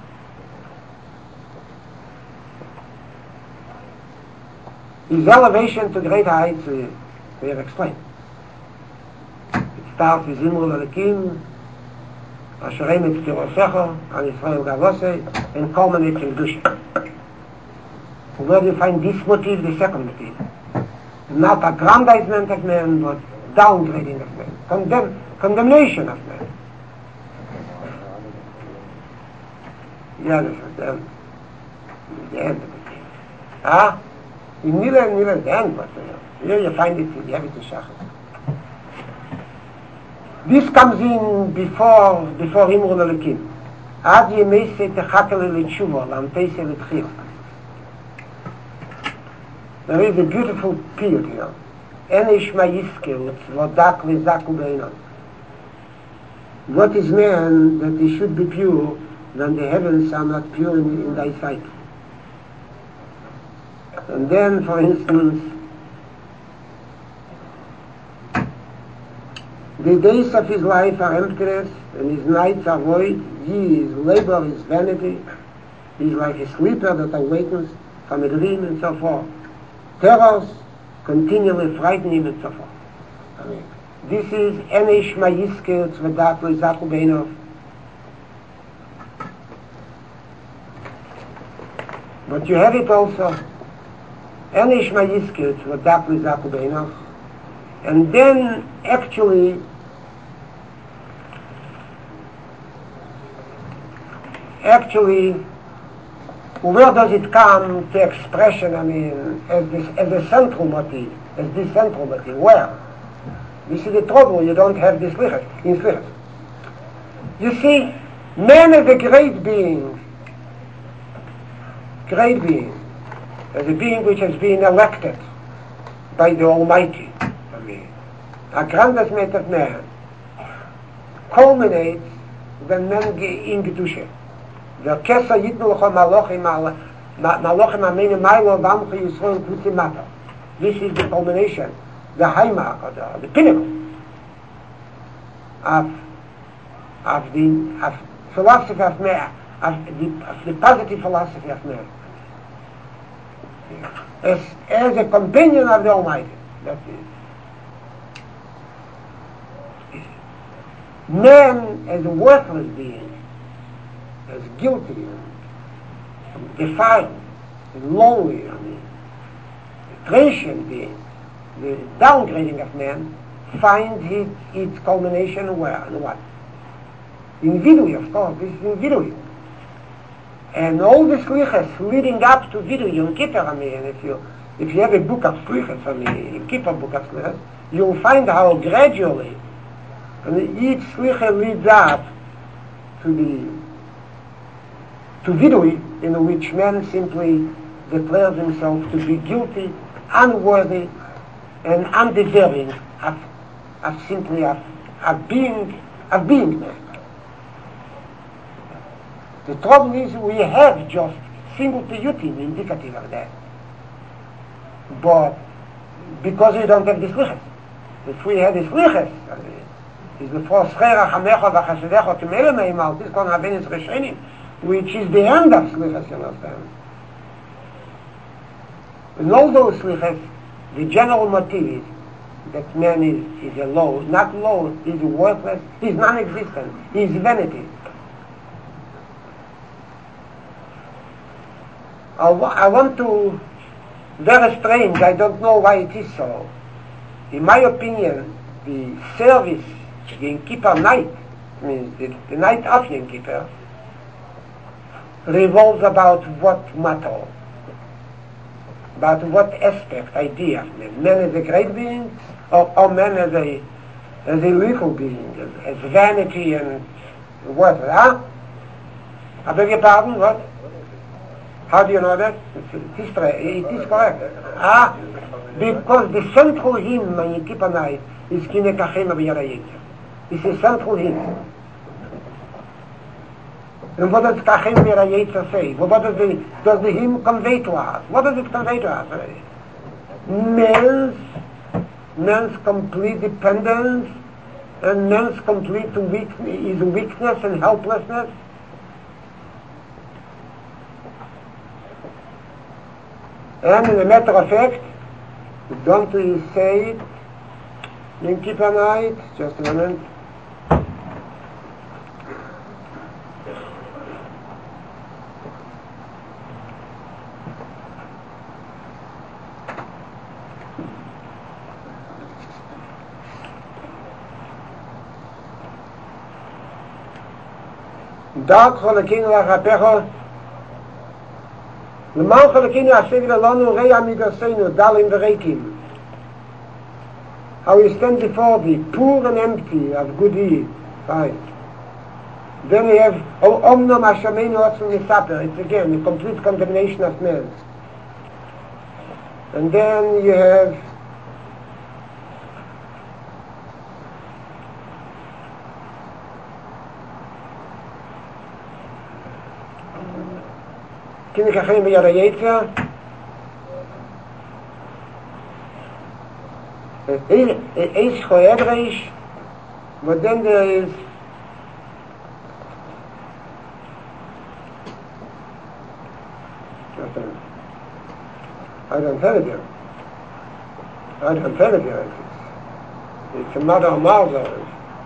his elevation to great heights, uh, we have explained. It starts with Zimru Lalekim, Asherei Mitzvah Al Yisrael Gavosei, and culminates in Dusha. Where do you find this motive, the second motive? Not aggrandizement of man, but downgrading of man, condemn, condemnation of man. Yeah, this is the, the end of it. Ah? In Nila, Nila is the end, but uh, here you find it, you have it in Shachar. This comes in before, before Imru Lalekim. Ad Yemei Techakel L'Tshuva, L'Amteise L'Tchil. There is a beautiful period here. Enish Mayiske, Lodak Lezaku Beinon. What is man that he should be pure when the heavens are not pure in, in thy sight? And then, for instance, the days of his life are emptiness, and his nights are void. Ye, his labor is vanity. He's like a sleeper that awakens from a dream and so forth. Terrors continually frighten him and so forth. I mean, this is Enesh Mayiske Tzvedat Loizaku Beinov. But you have it also. Enesh Mayiske Tzvedat Loizaku Beinov. And then actually actually where does it come to expression, I mean, as this as a central motive, as this central motive? Where? This is the trouble, you don't have this in Slichas. You see, man is a great being, great being, as a being which has been elected by the Almighty. I mean, a grandest of man culminates when men in Gedusha. The Kesa Yitnu L'cha Malochim Malochim Amini Mailo Vamcha Yisrael Kutzi Mata. This is the culmination, the Haimach, or the, the pinnacle of of the of philosophy of man, of the, of the positive philosophy of man, as as a companion of the Almighty. That is, man as a worthless being, as guilty and defiled and lonely, I mean, the transient being, the downgrading of man, finds it, its culmination where and what? In Vidui, of course, this is in Vidui. And all the slichas leading up to Vidui, Yom Kippur, I mean, if you, if you have a book of slichas, I mean, Yom Kippur book of slichas, you'll find how gradually, and each slicha leads up to the to Vidui, in which man simply declares himself to be guilty, unworthy, and undeserving of, of simply of, of being of being man. The trouble is we have just single piyutim indicative of that. But because we don't have the slichas. If we had the slichas, is before Schera Chamecha V'Chasedecha K'mele Meimal, this called Havenis Reshenim, which is the end of slichas, you understand. In all those slichas, the general motive is that man is, is a low, not low, he's worthless, he's non-existent, he's vanity. I, wa- I want to, very strange, I don't know why it is so. In my opinion, the service, the Yom Kippur night, means the, the night of Yom Kippur, revolves about what matter, about what aspect, idea of man. Man as a great being, or, or man as a as a little being, as, as vanity and what, huh? I beg your pardon, what? How do you know that? It is, it is correct. Ah, because the central hymn on Yom Kippur night is Kine Kachem Abiyarayetzer. It's a central hymn. And what does Kachem Abiyarayetzer say? Well, what does the, does the hymn convey to us? What does it convey to us? Man's, man's complete dependence and man's complete weak, his weakness and helplessness. And in a matter of fact, don't we say it in Kippur night? Just a moment. Dark Cholakinu Achapecho L'man Cholakinu Asevil Alonu Rei Amidoseinu Dalim V'Reikim. How we stand before thee, poor and empty of good deeds. Fine. Then we have Omnom Hashameinu Otzum Nisaper. It's again the complete condemnation of man. And then you have Kine Kachem B'Yarayetzer. Eish Choedreish. But then there is I don't tell it here. I don't tell it here. It's, it's a matter of Mauser.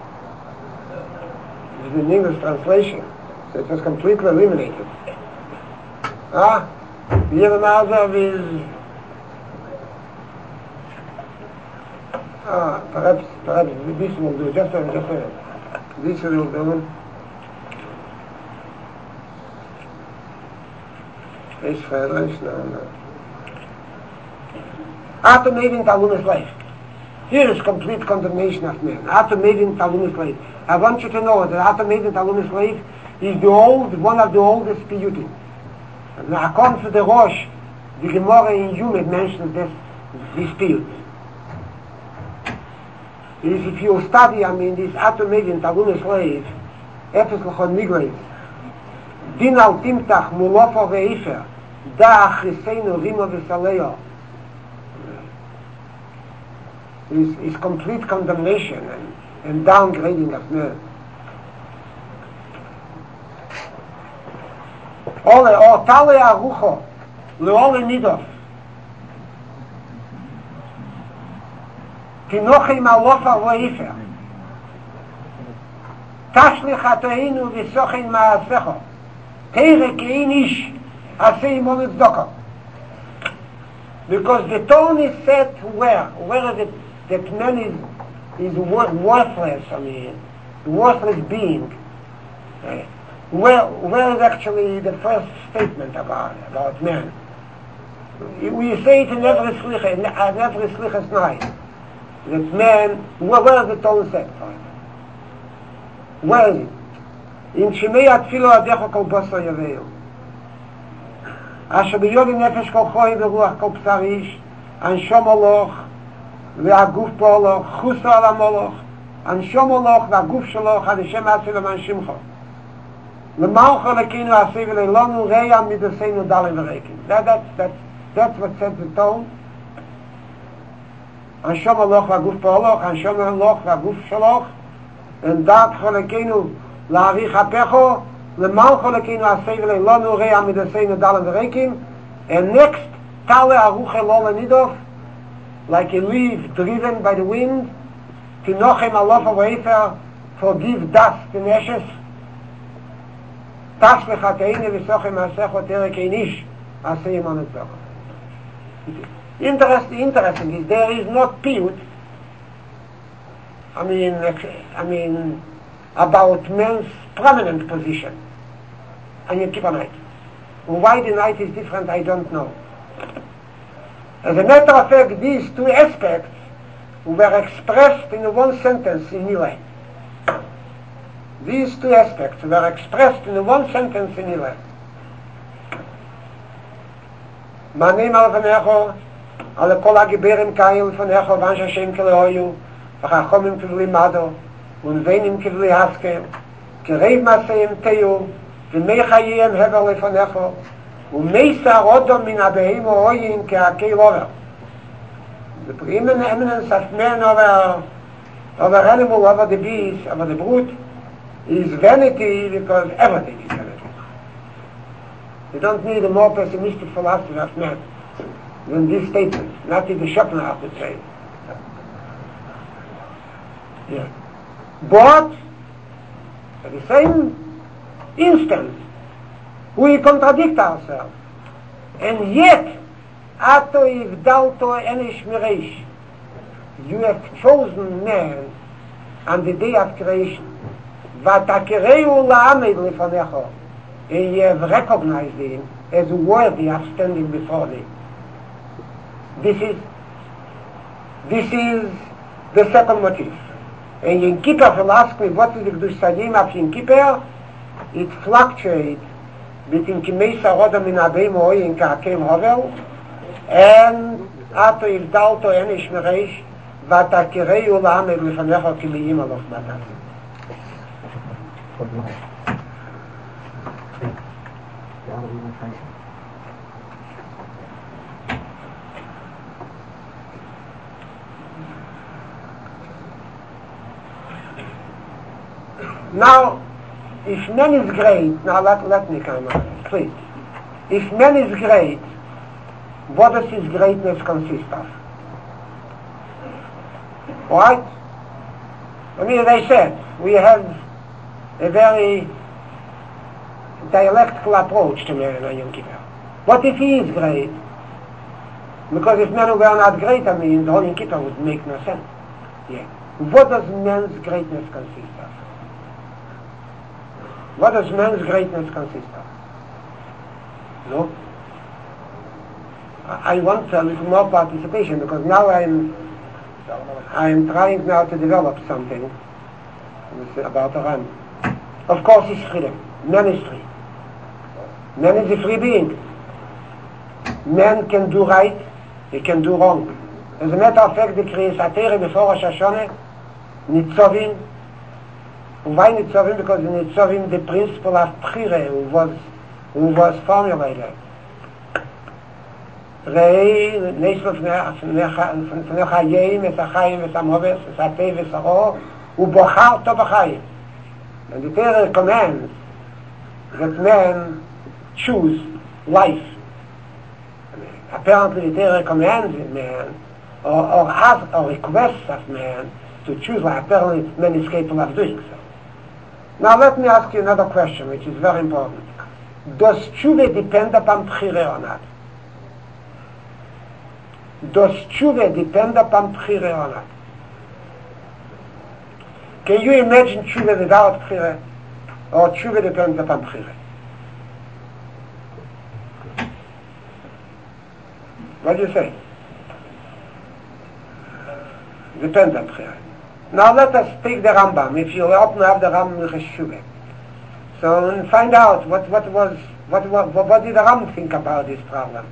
It's an English translation. So it was completely eliminated. Ah, the other Mauser is... Ah, perhaps, perhaps this will do. Just a, just a, this will do. It's Friedrich, no, no. After making Talumis life. Here is complete condemnation of man. After making Talumis life. I want you to know that after making Talumis life is the old, one of the oldest piyutim. And according to the Rosh, the Gemara in Yumid mentions this, this piyut. Is if you study, I mean, this after making Talumis life, Efes L'chon Migreis, Din al Timtach, Mulofa ve'Ifer, Da Achriseinu Rimo v'Saleyo, is, is complete condemnation and, and downgrading of man. Ole, o Tale Arucho, Leole Nidov, Tinochim Alofa ve'Ifer, Tashlich Hatoinu v'Sochin Ma'asecho, Teire Kein Ish, Asei Monet Doko. Because the tone is set where? Where is it that man is, is worthless, I mean, worthless being. Uh, where, where is actually the first statement about, about man? We say it in every slicha, in every slicha's night, that man, where, where is the tone set for it? Where is it? In Shemei Atfilo Adecho Kol Boso Yaveyu. Asher B'Yodi Nefesh Kol Choy V'Ruach Kol Psar Ish, Anshom Oloch, V'Aguf Poloch, Chusa Ala Moloch, Anshom Oloch, V'Aguf Sholoch, Adeshem Atzil Aman Shimcho. L'Malcho Lekinu Asei V'Leilonu Reya Midaseinu Dalim V'Reikim. That, that's, that's, that's what sets the tone. Anshom Oloch, V'Aguf Poloch, Anshom Oloch, V'Aguf Sholoch, and Dat Cholekinu La'arich HaPecho, L'Malcho Lekinu Asei V'Leilonu Reya Midaseinu Dalim V'Reikim. And next, Tale Aruche Lola Nidov, like a leaf driven by the wind, Tinochem Alofa V'Eifer, forgive dust and ashes, Tashlich Hateine V'Sochem Asecho Tere Kein Ish, Asei Monet Doko. Interesting, interesting is there is not piyut, I mean, I mean, about man's prominent position on Yom Kippur night. Why the night is different, I don't know. As a matter of fact, these two aspects were expressed in one sentence in Nilay. These two aspects were expressed in one sentence in Nilay. Manim al v'necho, al kol ha-giberim kaim v'necho, v'ansh Hashem kelehoyu, v'chachomim kivli mado, v'nveinim kivli haskem, kireiv maseyim teyu, v'mei chayim hevel lefonecho, וmeisa rodom min abeim oyin ke'akei lover. The preeminence of man over, over animal, over the beast, over the brute, is vanity because everything is vanity. You don't need a more pessimistic philosophy of man than this statement. Not even Schopenhauer could say. Yeah. But, at the same instant, we contradict ourselves. And yet, Ato Ivdalto Enish Mireish, you have chosen man on the day of creation. Vatakereu la'amid lefanecho, and you have recognized him as worthy of standing before thee. This is, this is the second motif. And Yom Kippur will ask me, what is the Kedush Sadim of Yom Kippur? It fluctuates between Kimeisa Rodam in Abeim Oyin Ka'akeim Hovel and Ato Ivdalto Enish Mereish Vatakereu la'amid lefanecho Kimiyim Aloch Matas. Now, if man is great, now let, let me come on, please. if man is great, what does his greatness consist of? Right? I mean, as I said, we have a very dialectical approach to man on Yom Kippur. What if he is great? Because if men were not great, I mean, the whole Yom Kippur would make no sense. Yeah. What does man's greatness consist of? What does man's greatness consist of? No? I want a little more participation because now I'm I'm trying now to develop something about Iran. Of course, it's freedom. Man is free. Man is a free being. Man can do right, he can do wrong. As a matter of fact, the Kriyas HaTorah before Rosh Hashanah, Nitzovim, why Nitzovim? Because in Nitzovim the principle of Bchira was, was formulated. ראי נסלוף פניך חיים את החיים ואת המובס את הטבע ואת האור ובוחר אותו בחיים. And the Torah commands that man choose life. Apparently the Torah commands man or, or asks or requests of man to choose life. Apparently man is capable of doing so. Now let me ask you another question which is very important. Does tshuva depend upon bchira or not? Does tshuva depend upon bchira or not? Can you imagine tshuva without bchira? Or tshuva depends upon bchira? What do you say? Depends on bchira. Now let us take the Rambam. If you open up the Rambam Minchas Tshuva, so and find out what what was what what what did the Rambam think about this problem?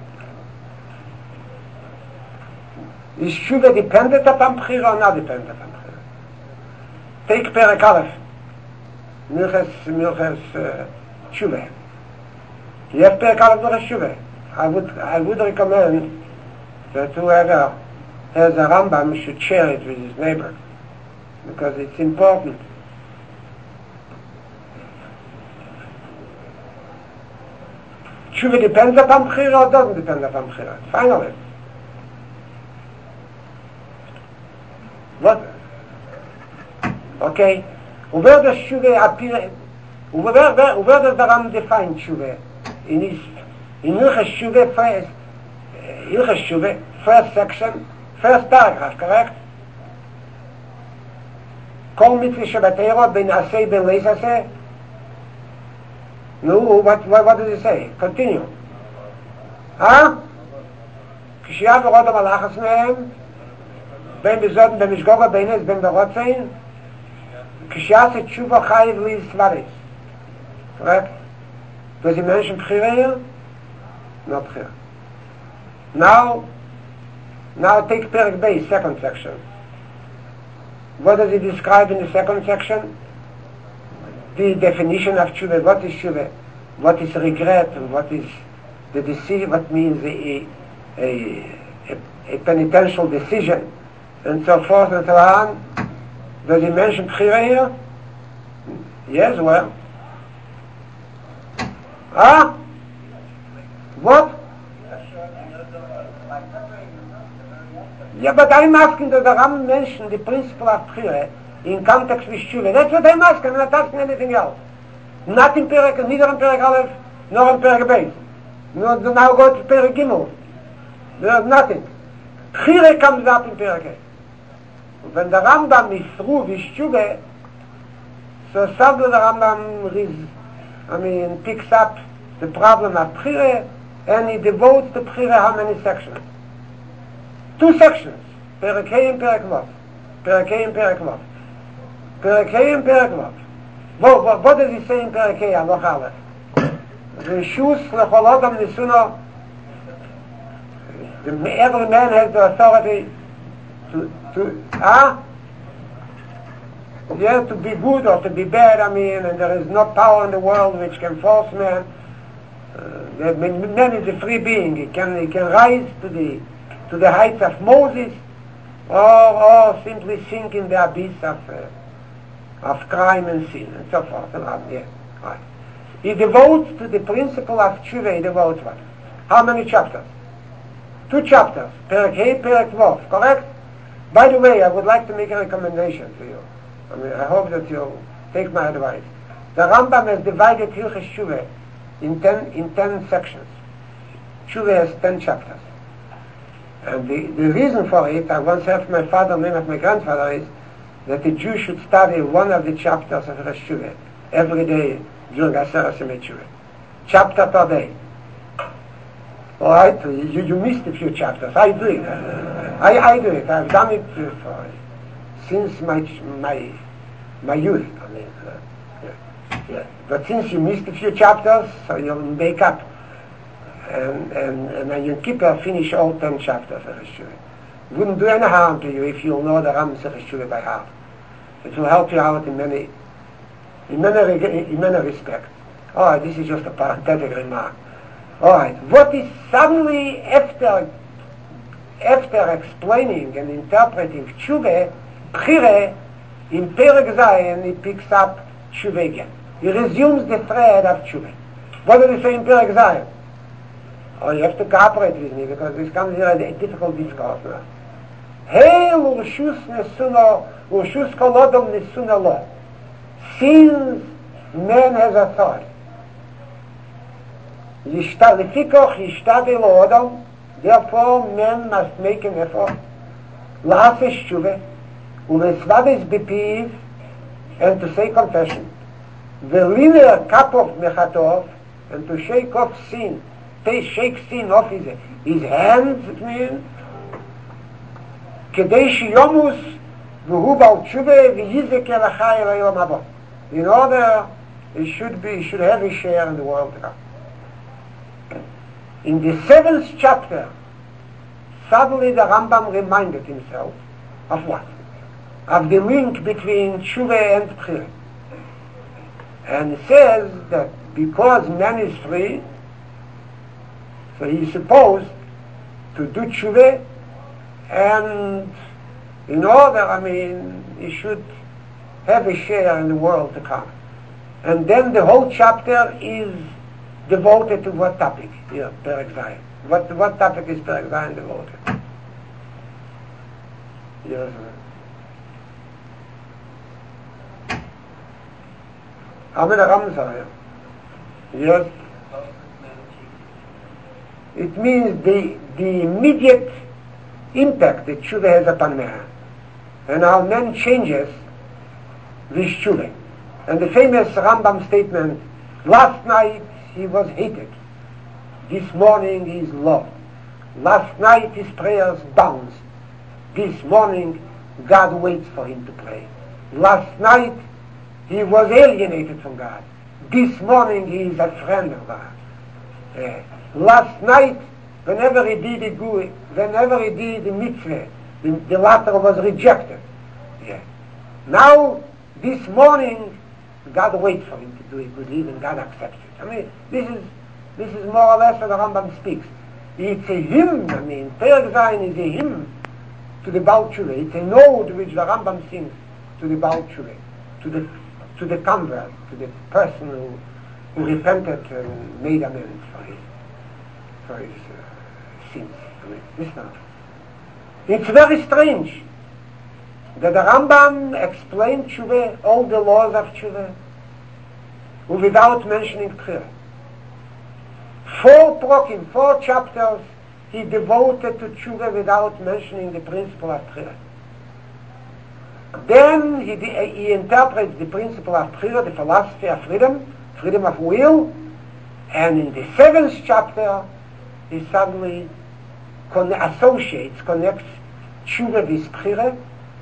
Is Tshuva dependent upon Bchira or not dependent upon Bchira? Take Perek Aleph, Minchas Minchas Tshuva. You have Perek Aleph Minchas Tshuva. I would I would recommend that whoever has a Rambam should share it with his neighbor because it's important. Tshuva depends upon Bchira or doesn't depend upon Bchira? Finally. What? Okay. Where does Tshuva appear? Where, where, where does the Ram define Tshuva? In his, in Ilchas Tshuva first, Ilchas Tshuva, first section, first paragraph, correct? Kol mitzvah shebatero ben aseh ben leis aseh. No, what, what, what does it say? Continue. Huh? Kishiyav v'rod ha-malachas mehem בין בזאת במשגובה בינס בין ברוצן כשיעשה תשובה חייב להסברס. Correct? Does he mention Bchira here? Not Bchira. Now, now take Perek Beis, second section. What does he describe in the second section? The definition of Tshuva. What is Tshuva? What is regret? And what is the decision? What means a, a, a, a penitential decision? And so forth and so on. Does he mention Bchira here? Yes, well. Huh? What? Yeah, but I'm asking that the Ram mention the principle of Bchira in context with Tshuva. That's what I'm asking, I'm not asking anything else. Not in Perek, neither in Perek Aleph, nor in Perek Beis. No, now go to Perek Gimel. There's nothing. Bchira comes up in Perek Beis. When the Rambam is through with Tshuva, so suddenly the Rambam is, I mean, picks up the problem of Bchira and he devotes to Bchira how many sections? Two sections. Perek Hey and Perek Vav. Perek Hey and Perek Vav. Perek Hey and Perek Vav. What, what, what does he say in Perek Hey, Aloch Aleph? Reshus lechol adam nisuno. Every man has the authority to, to, huh? Yeah, to be good or to be bad, I mean, and there is no power in the world which can force man. Uh, man is a free being. He can, he can rise to the, to the heights of Moses or, or simply sink in the abyss of, uh, of crime and sin and so forth and on. Yeah, right. he devotes to the principle of tshuva, he devotes what? How many chapters? Two chapters. Perek Hey, Perek Vov, correct? By the way, I would like to make a recommendation to you. I mean, I hope that you'll take my advice. The Rambam has divided Hilchos Tshuva in ten, in ten sections. Tshuva has ten chapters. And the, the reason for it, I once asked my father, name of my grandfather, is that the Jew should study one of the chapters of Rosh Tshuva every day during Aseret Tshuva. Chapter per day. All right, you, you missed a few chapters. I do it. I, I do it. I've done it for, since my my my youth. I mean, uh, yeah, yeah. But since you missed a few chapters, so you'll make up, and and and then you keep uh, finish all ten chapters of Rosh Tshuva. Wouldn't do any harm to you if you'll know the Rambam's Rosh Tshuva by heart. It will help you out in many in many in many respects. Oh, this is just a parenthetical remark. All right. What is suddenly after after explaining and interpreting Tshuva, Bchire, in Perek Zayin, he picks up Tshuva again. He resumes the thread of Tshuva. What does he say in Perek Zayin? Oh, you have to cooperate with me because this comes here a difficult discourse now. Heil urshus nesuno, urshus kolodom nesuno lo. Since man has authority, Lefikoch yishtadel odom, therefore man must make an effort, la'aseh tshuva, u'lesvades bepiv, and to say confession, ve'liner kapov mechatov, and to shake off sin, to shake sin off his, his hands, it means, kedei shiyomus, v'hu bal tshuva, v'yizek elachai elayom haba. In order, he should be, he should have a share in the world to come. In the seventh chapter, suddenly the Rambam reminded himself of what? Of the link between Tshuva and Bchira. And says that because man is free, so he is supposed to do Tshuva, and in order, I mean, he should have a share in the world to come. And then the whole chapter is devoted to what topic? Here, Perek Zayin. What, what topic is Perek Zayin devoted? Yes. How many Rams are here? Yes. It means the, the immediate impact that Tshuva has upon man. And how man changes with Tshuva. And the famous Rambam statement, last night he was hated. This morning he is loved. Last night his prayers bounced. This morning God waits for him to pray. Last night he was alienated from God. This morning he is a friend of God. Uh, last night, whenever he did a good, whenever he did a mitzvah, the, the latter was rejected. Yeah. Now, this morning, God waits for him to do a good deed and God accepts it. I mean, this is this is more or less what the Rambam speaks. It's a hymn, I mean, Perek Zayin is a hymn to the Baal Tshuva. It's a node which the Rambam sings to the Baal Tshuva, to the to the convert, to the person who, who repented and made amends for his for his uh, sins. I mean, this now. It's very strange that the Rambam explained Tshuva, all the laws of Tshuva, without mentioning Bchira. Four prokim, four chapters, he devoted to Tshuva without mentioning the principle of Bchira. Then he, he interprets the principle of Bchira, the philosophy of freedom, freedom of will, and in the seventh chapter, he suddenly con- associates, connects Tshuva with Bchira,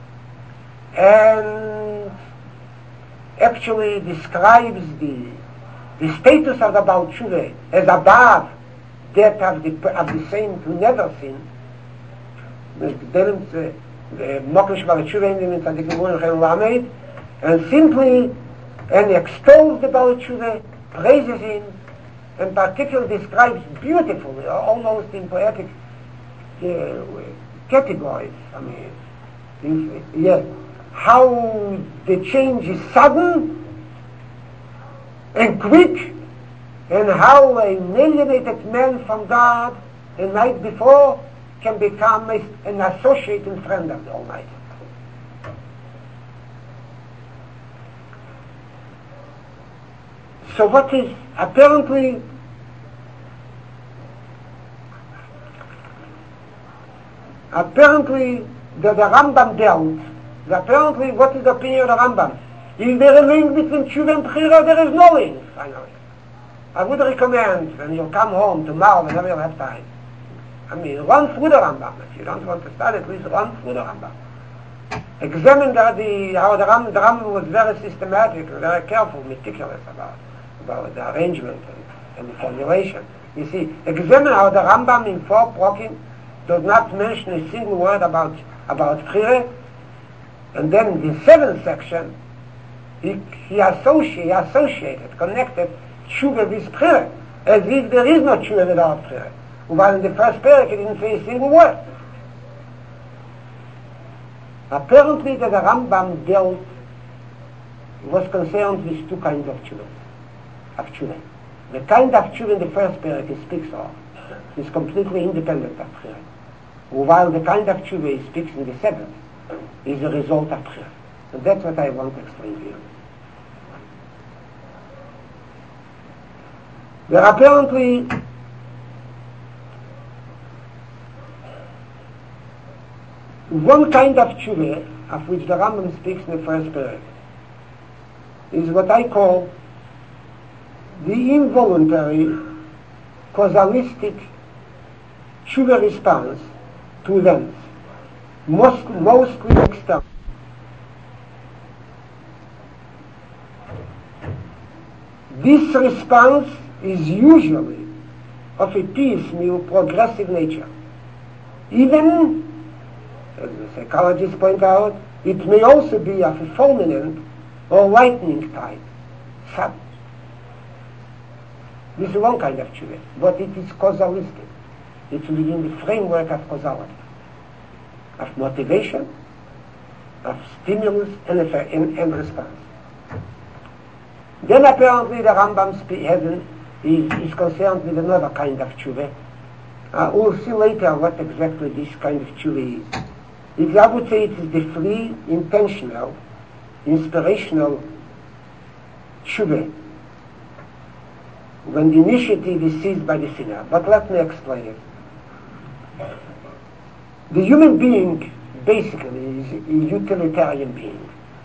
and actually describes the the status of the Baal Tshuva as above that of the of the saint who never sinned. And simply and extols the Baal Tshuva, praises him, and particularly describes beautifully, almost in poetic uh, categories. I mean, in, yeah, how the change is sudden and quick, and how a alienated man from God the night before can become an associate and friend of the Almighty. So what is apparently apparently that the Rambam dealt, apparently what is the opinion of the Rambam? Is there a link between Tshuva and Bechira? There is no link, finally. I would recommend, when you come home tomorrow, whenever you have time, I mean, run through the Rambam. If you don't want to study, please run through the Rambam. Examine the, the, how the Rambam, the Rambam was very systematic, very careful, meticulous about, about the arrangement and, and the formulation. You see, examine how the Rambam in four Prokim does not mention a single word about about Bechira, and then in the seventh section, he, he, associate, he associated, connected Tshuva with Bechira, as if there is no Tshuva without Bechira. While in the first parak he didn't say a single word. Apparently that the Rambam dealt, was concerned with two kinds of Tshuva. Of Tshuva. The kind of Tshuva in the first parak he speaks of is completely independent of Bechira. While the kind of Tshuva he speaks in the seventh is a result of Bechira. And that's what I want to explain to you. There are apparently one kind of Tshuva of which the Rambam speaks in the first parak is what I call the involuntary causalistic Tshuva response to events, most, mostly external. This response is usually of a piecemeal, progressive nature. Even, as the psychologists point out, it may also be of a fulminant or lightning type, sudden. This is one kind of tshuva, but it is causalistic. It's within the framework of causality, of motivation, of stimulus and, effect, and, and response. Then apparently the Rambam has an, is, is concerned with another kind of tshuva. Uh, we'll see later what exactly this kind of tshuva is. If I would say it is the free, intentional, inspirational tshuva, when the initiative is seized by the sinner. But let me explain it. The human being basically is a utilitarian being.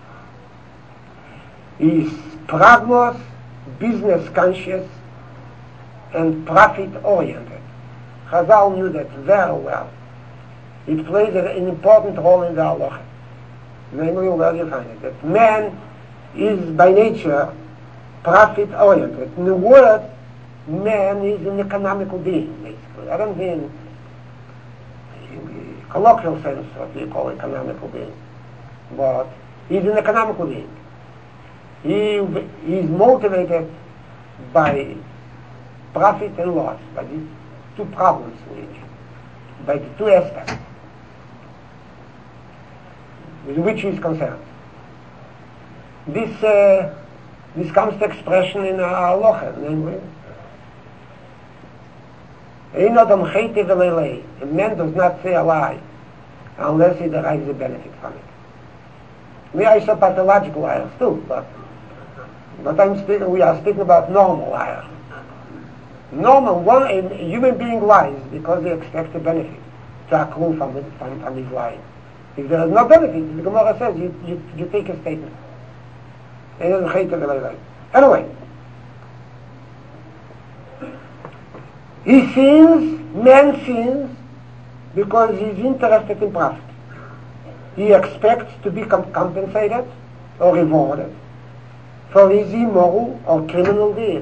He is pragmos, business conscious, and profit oriented. Chazal knew that very well. It plays an important role in the halacha. Namely, where you find it, that man is by nature profit oriented. In the word, man is an economical being, basically. I don't mean in the colloquial sense what we call economical being, but he's an economical being. He is motivated by profit and loss, by these two problems in which, by the two aspects with which he is concerned. This uh, this comes to expression in our halacha, namely, a man does not say a lie unless he derives a benefit from it. We are so pathological liars too, but but I'm speaking, we are speaking about normal liars. Normal, one a human being lies because he expects a benefit to accrue from, it, from, from his lying. If there is no benefit, the Gemara says you, you, you take a statement. Anyway, he sins, man sins, because he's interested in profit. He expects to be com- compensated or rewarded for his immoral or criminal deed.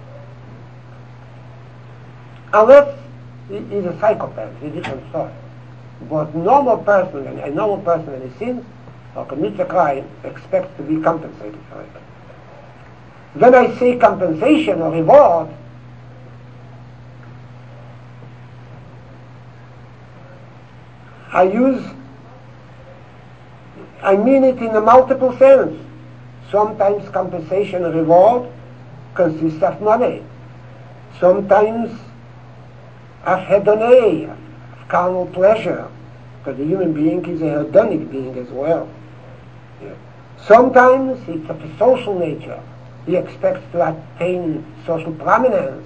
Unless he is a psychopath, it's a different story. But normal person, a normal person when he sins or commits a crime expects to be compensated for it. When I say compensation or reward, I use, I mean it in a multiple sense. Sometimes compensation or reward consists of money. sometimes of hedonei, of carnal pleasure, because the human being is a hedonic being as well. Yeah. Sometimes it's of a social nature. He expects to attain social prominence.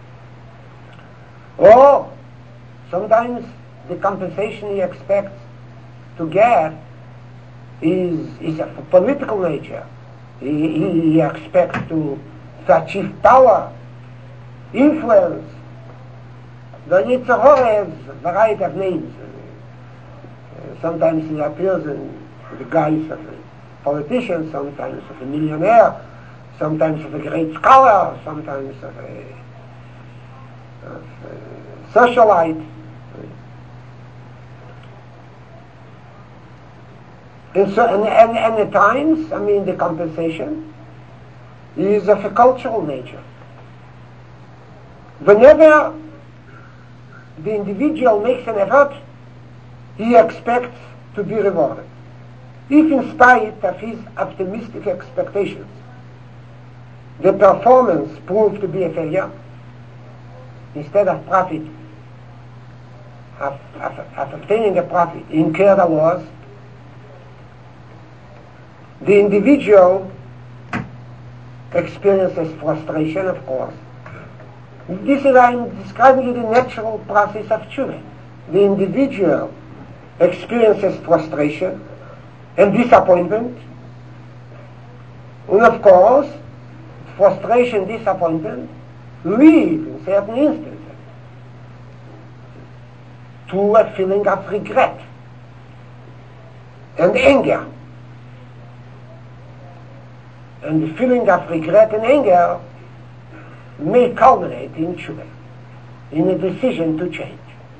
Or sometimes the compensation he expects to get is, is of a political nature. He, he, he expects to, to achieve power, influence. The Yetzer Hara has a variety of names. Uh, sometimes he appears in the guise of a politician, sometimes of a millionaire, sometimes of a great scholar, sometimes of a, of a socialite. And, so, and, and, and at times, I mean, the compensation is of a cultural nature. Whenever the individual makes an effort, he expects to be rewarded. If in spite of his optimistic expectations, the performance proved to be a failure, instead of profit, of, of, of obtaining a profit, he incurred a loss, the individual experiences frustration, of course. This is, I'm describing you the natural process of tshuva. The individual experiences frustration and disappointment. And of course, frustration, disappointment lead in certain instances to a feeling of regret and anger. And the feeling of regret and anger may culminate in tshuva, in a decision to change.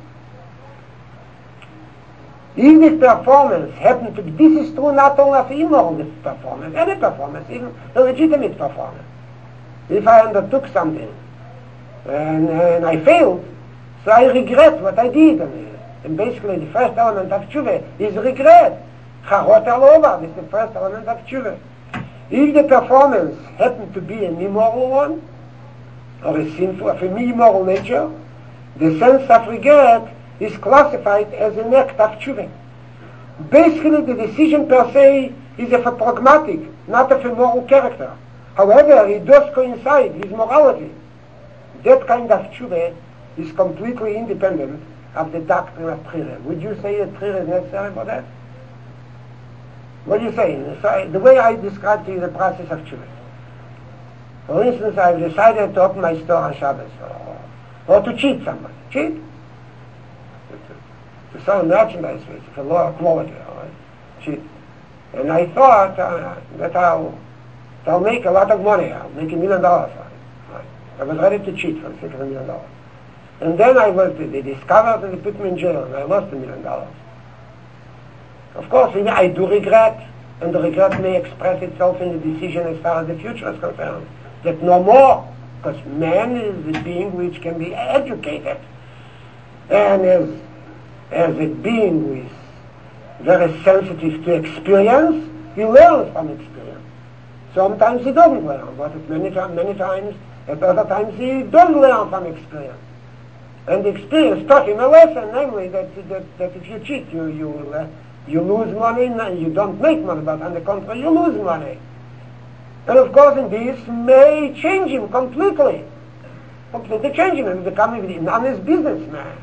If the performance happens to be, this is true not only of immoral performance, any performance, even a legitimate performance. If I undertook something and, and I failed, so I regret what I did. And, and basically the first element of tshuva is regret. Charot alova is the first element of tshuva. If the performance happened to be an immoral one, or a sinful, of an immoral nature, the sense of regret is classified as an act of tshuva. Basically, the decision per se is of a pragmatic, not of a moral character. However, it does coincide with morality. That kind of tshuva is completely independent of the doctrine of Trira. Would you say that Trira is necessary for that? What do you say? So, the way I described to you the process of tshuva. For instance, I've decided to open my store on Shabbos, or, or to cheat somebody. Cheat? To, to, to sell merchandise with for lower quality, all right? Cheat. And I thought uh, that I'll, I'll make a lot of money. I'll make a million dollars. Right? I was ready to cheat for the sake of a million dollars. And then I was, they discovered and they put me in jail, and I lost a million dollars. Of course, I do regret, and the regret may express itself in the decision as far as the future is concerned. That no more, because man is a being which can be educated, and as, as a being who is very sensitive to experience, he learns from experience. Sometimes he doesn't learn, but at many, many times, at other times he does learn from experience. And the experience taught him a lesson, namely that, that, that if you cheat, you, you, will, uh, you lose money, and you don't make money, but on the contrary, you lose money. And of course, in this may change him completely. Completely change him and become an honest businessman.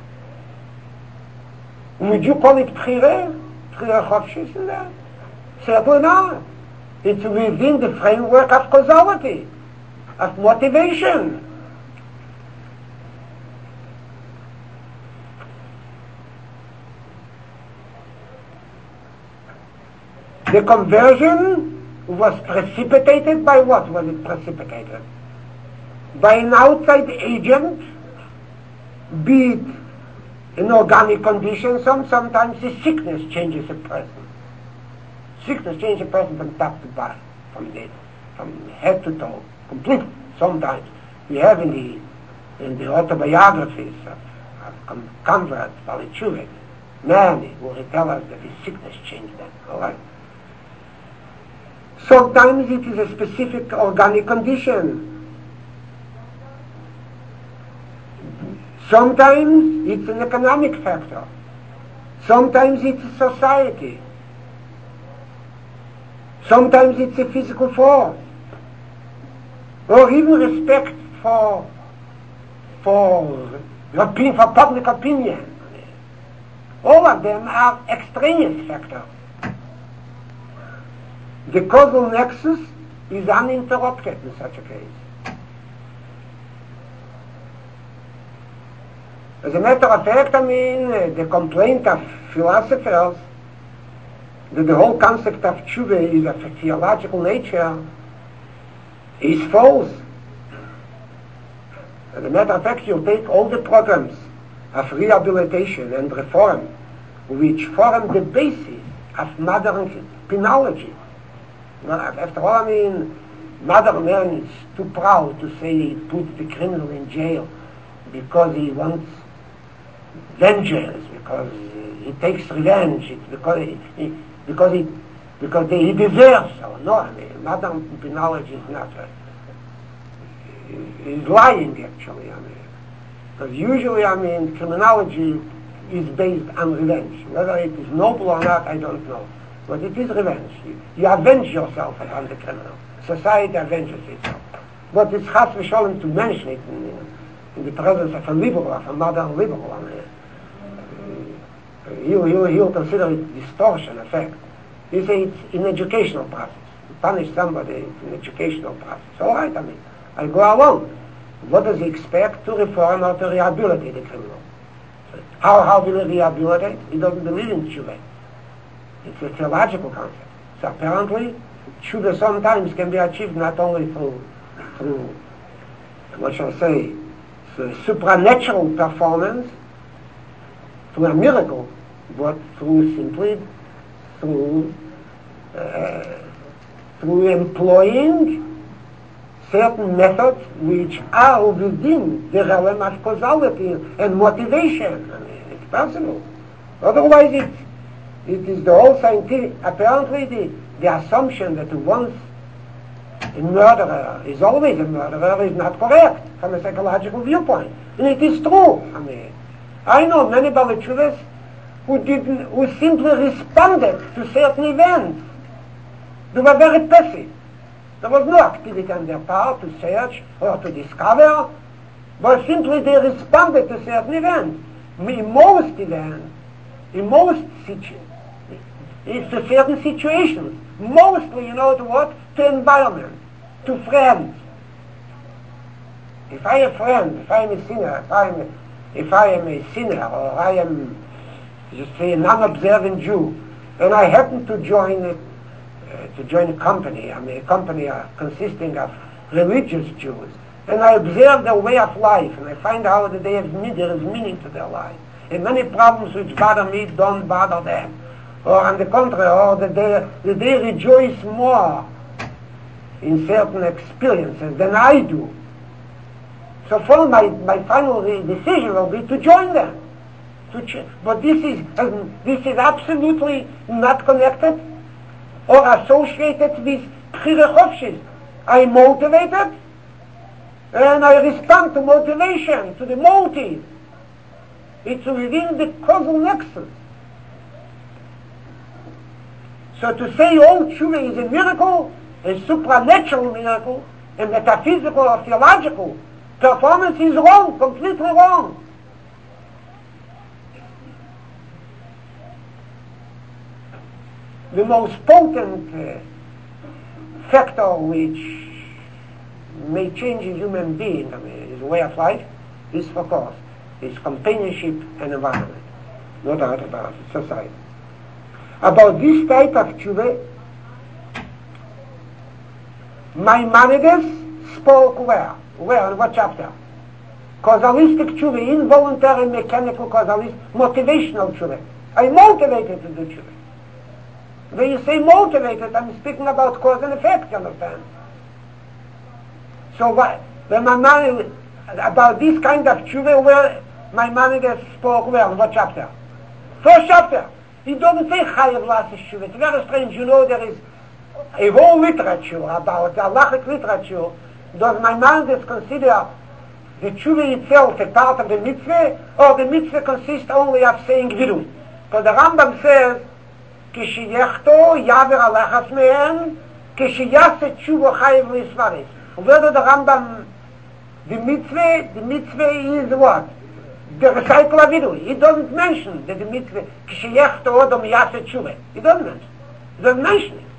Would you call it Bchira? Bchira Chofshis in that? Certainly not. It's within the framework of causality, of motivation. The conversion was precipitated by what was it precipitated? By an outside agent, be it an organic condition, some, sometimes the sickness changes a person. Sickness changes a person from top to bottom, from the, from head to toe, completely. Sometimes we have in the, in the autobiographies of, of converts, Valitshuvet, many who tell us that his sickness changed them, all right? Sometimes it is a specific organic condition. Sometimes it's an economic factor. Sometimes it's a society. Sometimes it's a physical force. Or even respect for for, for public opinion. All of them are extraneous factors. The causal nexus is uninterrupted in such a case. As a matter of fact, I mean, uh, the complaint of philosophers that the whole concept of tshuva is of a theological nature is false. As a matter of fact, you take all the programs of rehabilitation and reform which form the basis of modern penology. Well, after all, I mean, modern man is too proud to say he put the criminal in jail because he wants vengeance, because he takes revenge, it's because he, he because he because he deserves so. No, I mean, modern penology is not a, is lying actually, I mean. Because usually, I mean, criminology is based on revenge. Whether it is noble or not, I don't know. But it is revenge. You, you avenge yourself upon the criminal. Society avenges itself. But it's chas v'sholem to mention it in, in the presence of a liberal, of a modern liberal. I mean, uh, he'll, he'll, he'll consider it distortion effect. He say it's an educational process. To punish somebody, it's an educational process. All right, I mean, I go along. What does he expect? To reform or to rehabilitate the criminal? How, how will he rehabilitate? He doesn't believe in tshuva. It's a theological concept. So apparently, tshuva sometimes can be achieved not only through, through what shall I say, through supernatural performance, through a miracle, but through simply, through, uh, through employing certain methods which are within the realm of causality and motivation. I mean, it's possible. Otherwise, it, it is the whole scientific, apparently the, the assumption that once a murderer is always a murderer is not correct from a psychological viewpoint. And it is true. I mean, I know many Balachuvas who didn't, who simply responded to certain events. They were very passive. There was no activity on their part to search or to discover, but simply they responded to certain events. In most events, in most situations, it's to certain situations, mostly, you know, to what? To environment, to friends. If I am a friend, if I am a sinner, if I am a, if I am a sinner, or I am, just say, a non-observant Jew, and I happen to join a Uh, to join a company, I mean a company uh, consisting of religious Jews, and I observe their way of life, and I find out that they have there is meaning to their life, and many problems which bother me don't bother them, or on the contrary, or that they, that they rejoice more in certain experiences than I do. So for my, my final decision will be to join them. To ch- but this is um, this is absolutely not connected or associated with Bchira Chofshis. I am motivated, and I respond to motivation, to the motive. It's within the causal nexus. So to say all tshuva is a miracle, a supernatural miracle, a metaphysical or theological performance is wrong, completely wrong. The most potent uh, factor which may change a human being, I mean, his way of life, is, of course, his companionship and environment. No doubt about it, society. About this type of tshuva, Maimonides spoke where? Where? In what chapter? Causalistic tshuva, involuntary, mechanical causalist, motivational tshuva. I'm motivated to do tshuva. When you say motivated, I'm speaking about cause and effect, you understand? So what, when my man, about this kind of tshuva, where Maimonides spoke where, in what chapter? First chapter. He doesn't say Chayav La'asos tshuva. It's very strange, you know, there is a whole literature about halachic literature. Does Maimonides consider the tshuva itself a part of the mitzvah, or the mitzvah consists only of saying vidui? Because the Rambam says, Kishiyechto yaver alechas me'en, kishiyase tshuva chayiv l'isvaris. Where the Rambam, the mitzvah, the mitzvah is what? The recital of vidui. He doesn't mention that the mitzvah, kishiyechto odom yase tshuva. He doesn't mention. He doesn't mention it.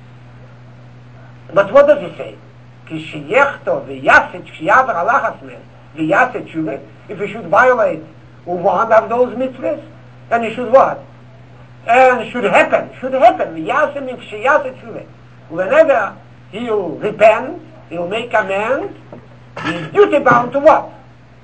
But what does he say? Kishiyechto v'yase kshiyaver alechas me'en, v'yase tshuva. If he should violate one of those mitzvahs, then he should what? And should happen, should happen. Yasem in Kshiyase Tshuva. Whenever he'll repent, he'll make amends, he's duty bound to what?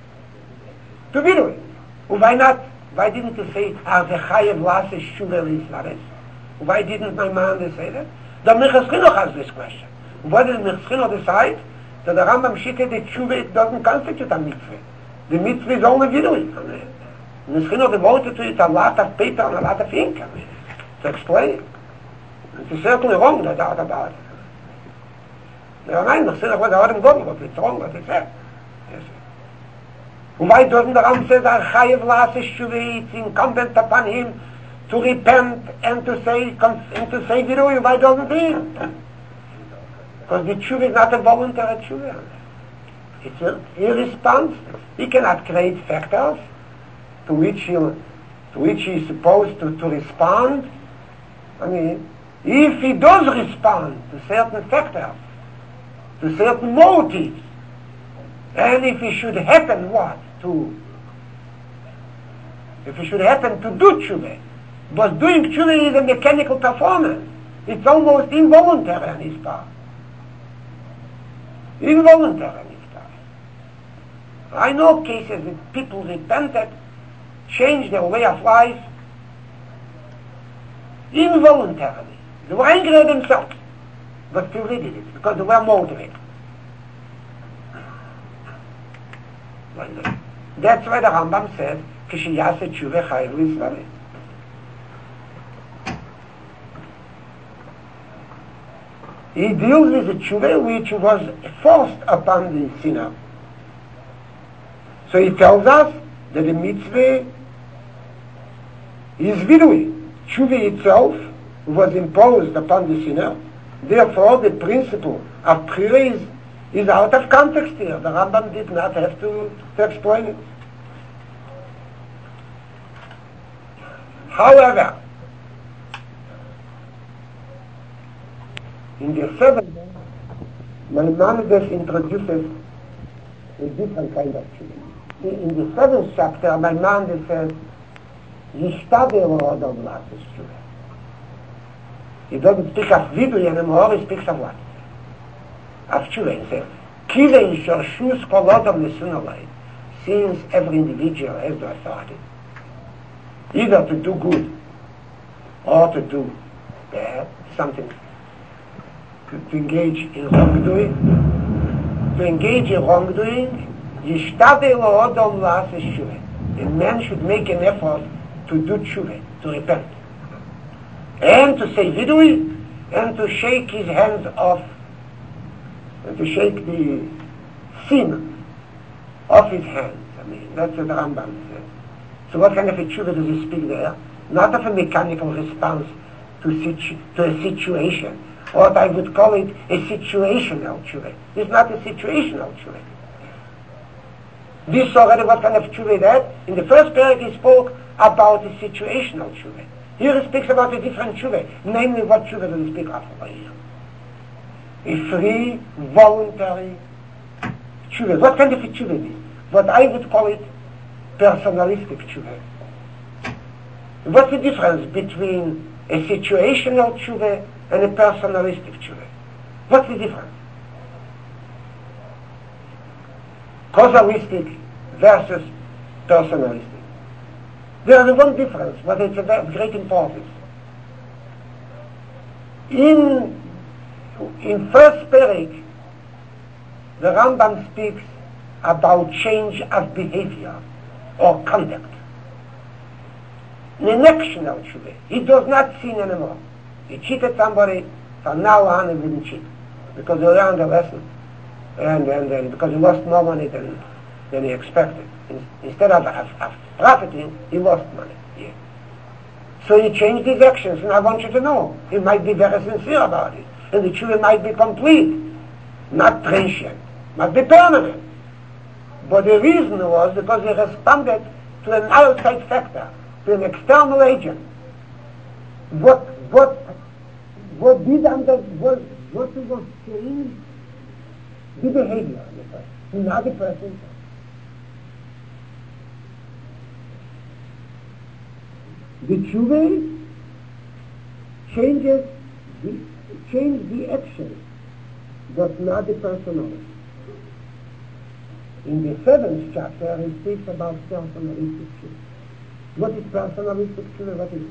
To vidui. Why not? Why didn't he say, as a chayev lase Tshuva l'isvares? Why didn't my man say that? The Minchas Chinuch has this question. What did Minchas Chinuch decide? That the Rambam Shita, the Tshuva doesn't constitute a mitzvah. The mitzvah is only vidui. Minchas devoted to it a lot of paper and a lot of ink to explain it. It's certainly wrong, no doubt about it. Never mind, Minchas was out of God, but it's wrong what he said. Yes. Why doesn't the Ram say that Chayev Lase Shuvah, it's incumbent upon him to repent and to say and to say vidui? Why doesn't he? Because the Shuvah is not a voluntary Shuvah. It's a, he responds. He cannot create factors to which he, to which he is supposed to, to respond. I mean, if he does respond to certain factors, to certain motives, and if it should happen what? To, if it should happen to do tshuva, but doing tshuva is a mechanical performance. It's almost involuntary on his part. Involuntary on his part. I know cases that people repented, changed their way of life involuntarily. They were angry at themselves, but still they did it because they were motivated. That's why the Rambam says, "Kishiyase tshuva chayiv l'isvaris." He deals with the tshuva which was forced upon the sinner. So he tells us that the mitzvah is vidui. Tshuva itself was imposed upon the sinner. Therefore, the principle of praise is out of context here. The Rambam did not have to, to explain it. However, in the seventh, Maimonides introduces a different kind of tshuva. In the seventh chapter, Maimonides says, Yishtadel Odom La'asos Tshuva. He doesn't speak of vidui anymore, he speaks of what? Of tshuva. He says, Kivei Shorshus Kol Odom Nesunolai, since every individual has the authority, either to do good or to do bad, something, to, to engage in wrongdoing, to engage in wrongdoing, Yishtadel Odom La'asos Tshuva. A man should make an effort to do tshuva, to repent, and to say vidui, and to shake his hands off, and to shake the sin off his hands. I mean, that's what the Rambam says. So what kind of a tshuva does he speak there? Not of a mechanical response to, situ- to a situation. What I would call it a situational tshuva. It's not a situational tshuva. This already what kind of tshuva that? In the first period he spoke about a situational tshuva. Here he speaks about a different tshuva. Namely, what tshuva does he speak of over here? A free, voluntary tshuva. What kind of a tshuva is it? What I would call it personalistic tshuva. What's the difference between a situational tshuva and a personalistic tshuva? What's the difference? Causalistic versus personalistic. There is one difference, but it's of great importance. In, in first Perek, the Rambam speaks about change of behavior or conduct. In an actional tshuva, he does not sin anymore. He cheated somebody, from now on he wouldn't cheat, because he learned a lesson. And, and, and because he lost more money than, than he expected. In, instead of, of, of profiting, he lost money. Yeah. So he changed his actions, and I want you to know, he might be very sincere about it, and the tshuva might be complete, not transient, might be permanent. But the reason was because he responded to an outside factor, to an external agent. What what what did under what what was changed? The behavior of the person, not the person. The tshuva changes the change the action, but not the personality. In the seventh chapter, he speaks about personalistic tshuva. What is personalistic tshuva? What is it?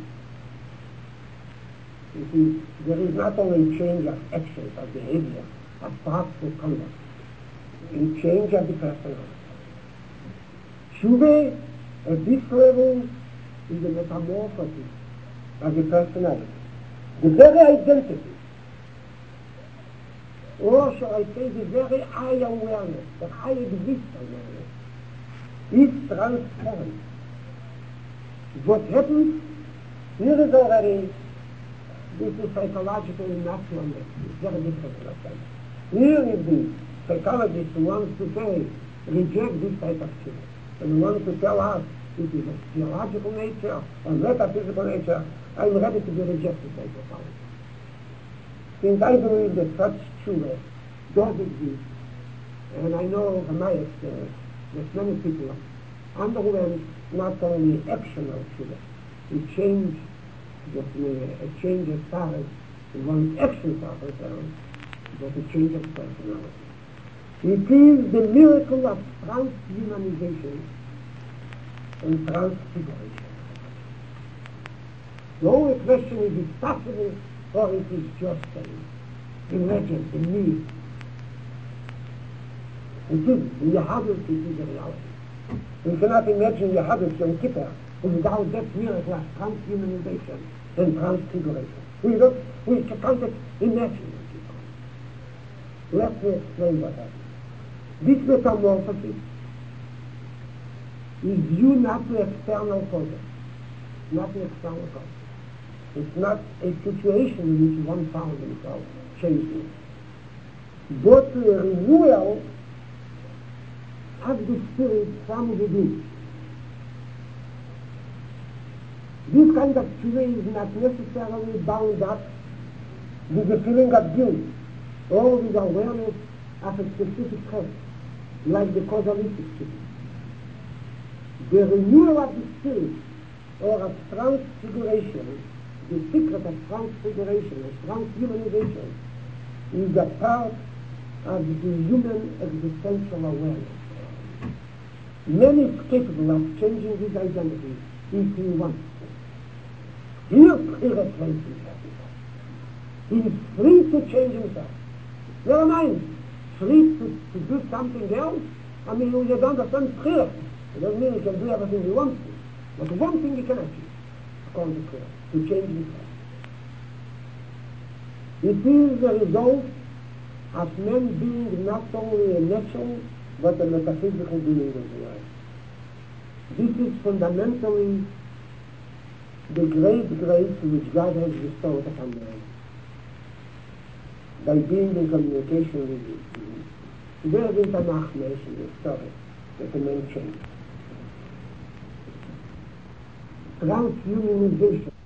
You see, there is not only change of actions, of behavior, of thoughts and conduct. A change of the personality. Tshuva, at this level, is a metamorphosis of the personality. The very identity, or shall I say the very high awareness, the high exist awareness, is transparent. What happens, here is already, this is psychological and natural medicine. It's very different to understand. Here is the psychologist who wants to say, reject this type of truth, and wants to tell us it is of theological nature or metaphysical nature. I'm ready to be rejected by psychology. Since I believe that such tshuva does exist, and I know from my experience that many people underwent not only action of tshuva, it changed, that a change as far as one's actions are concerned, but a change of personality. It is the miracle of transhumanization and transfiguration. The only question is, is it possible or it is just a legend, a myth? It is, the Yahadus, it is a reality. We cannot imagine Yahadus Yom Kippur without that miracle of transhumanization and transfiguration. We don't, we can't imagine it. Let me explain what happens. This metamorphosis is due not to external causes, not to external causes. It's not a situation in which one found himself changing, but to a renewal of the spirit from within. This kind of tshuva is not necessarily bound up with the feeling of guilt or with awareness of a specific threat, like the causalistic tshuva. The renewal of the spirit or of transfiguration, the secret of transfiguration, of transhumanization, is a part of the human existential awareness. Man is capable of changing his identity if he wants to. He irreplaces himself. He is free to change himself. Never mind, free to, to do something else. I mean, you don't understand prayer. It doesn't mean he can do everything he wants to. But one thing he can achieve, according to prayer, to change himself. It is the result of man being not only a natural, but a metaphysical being as well. This is fundamentally the great grace which God has bestowed upon man. By being in communication with him. There is a Tanakh mentioned the story that the man changed. Transhumanization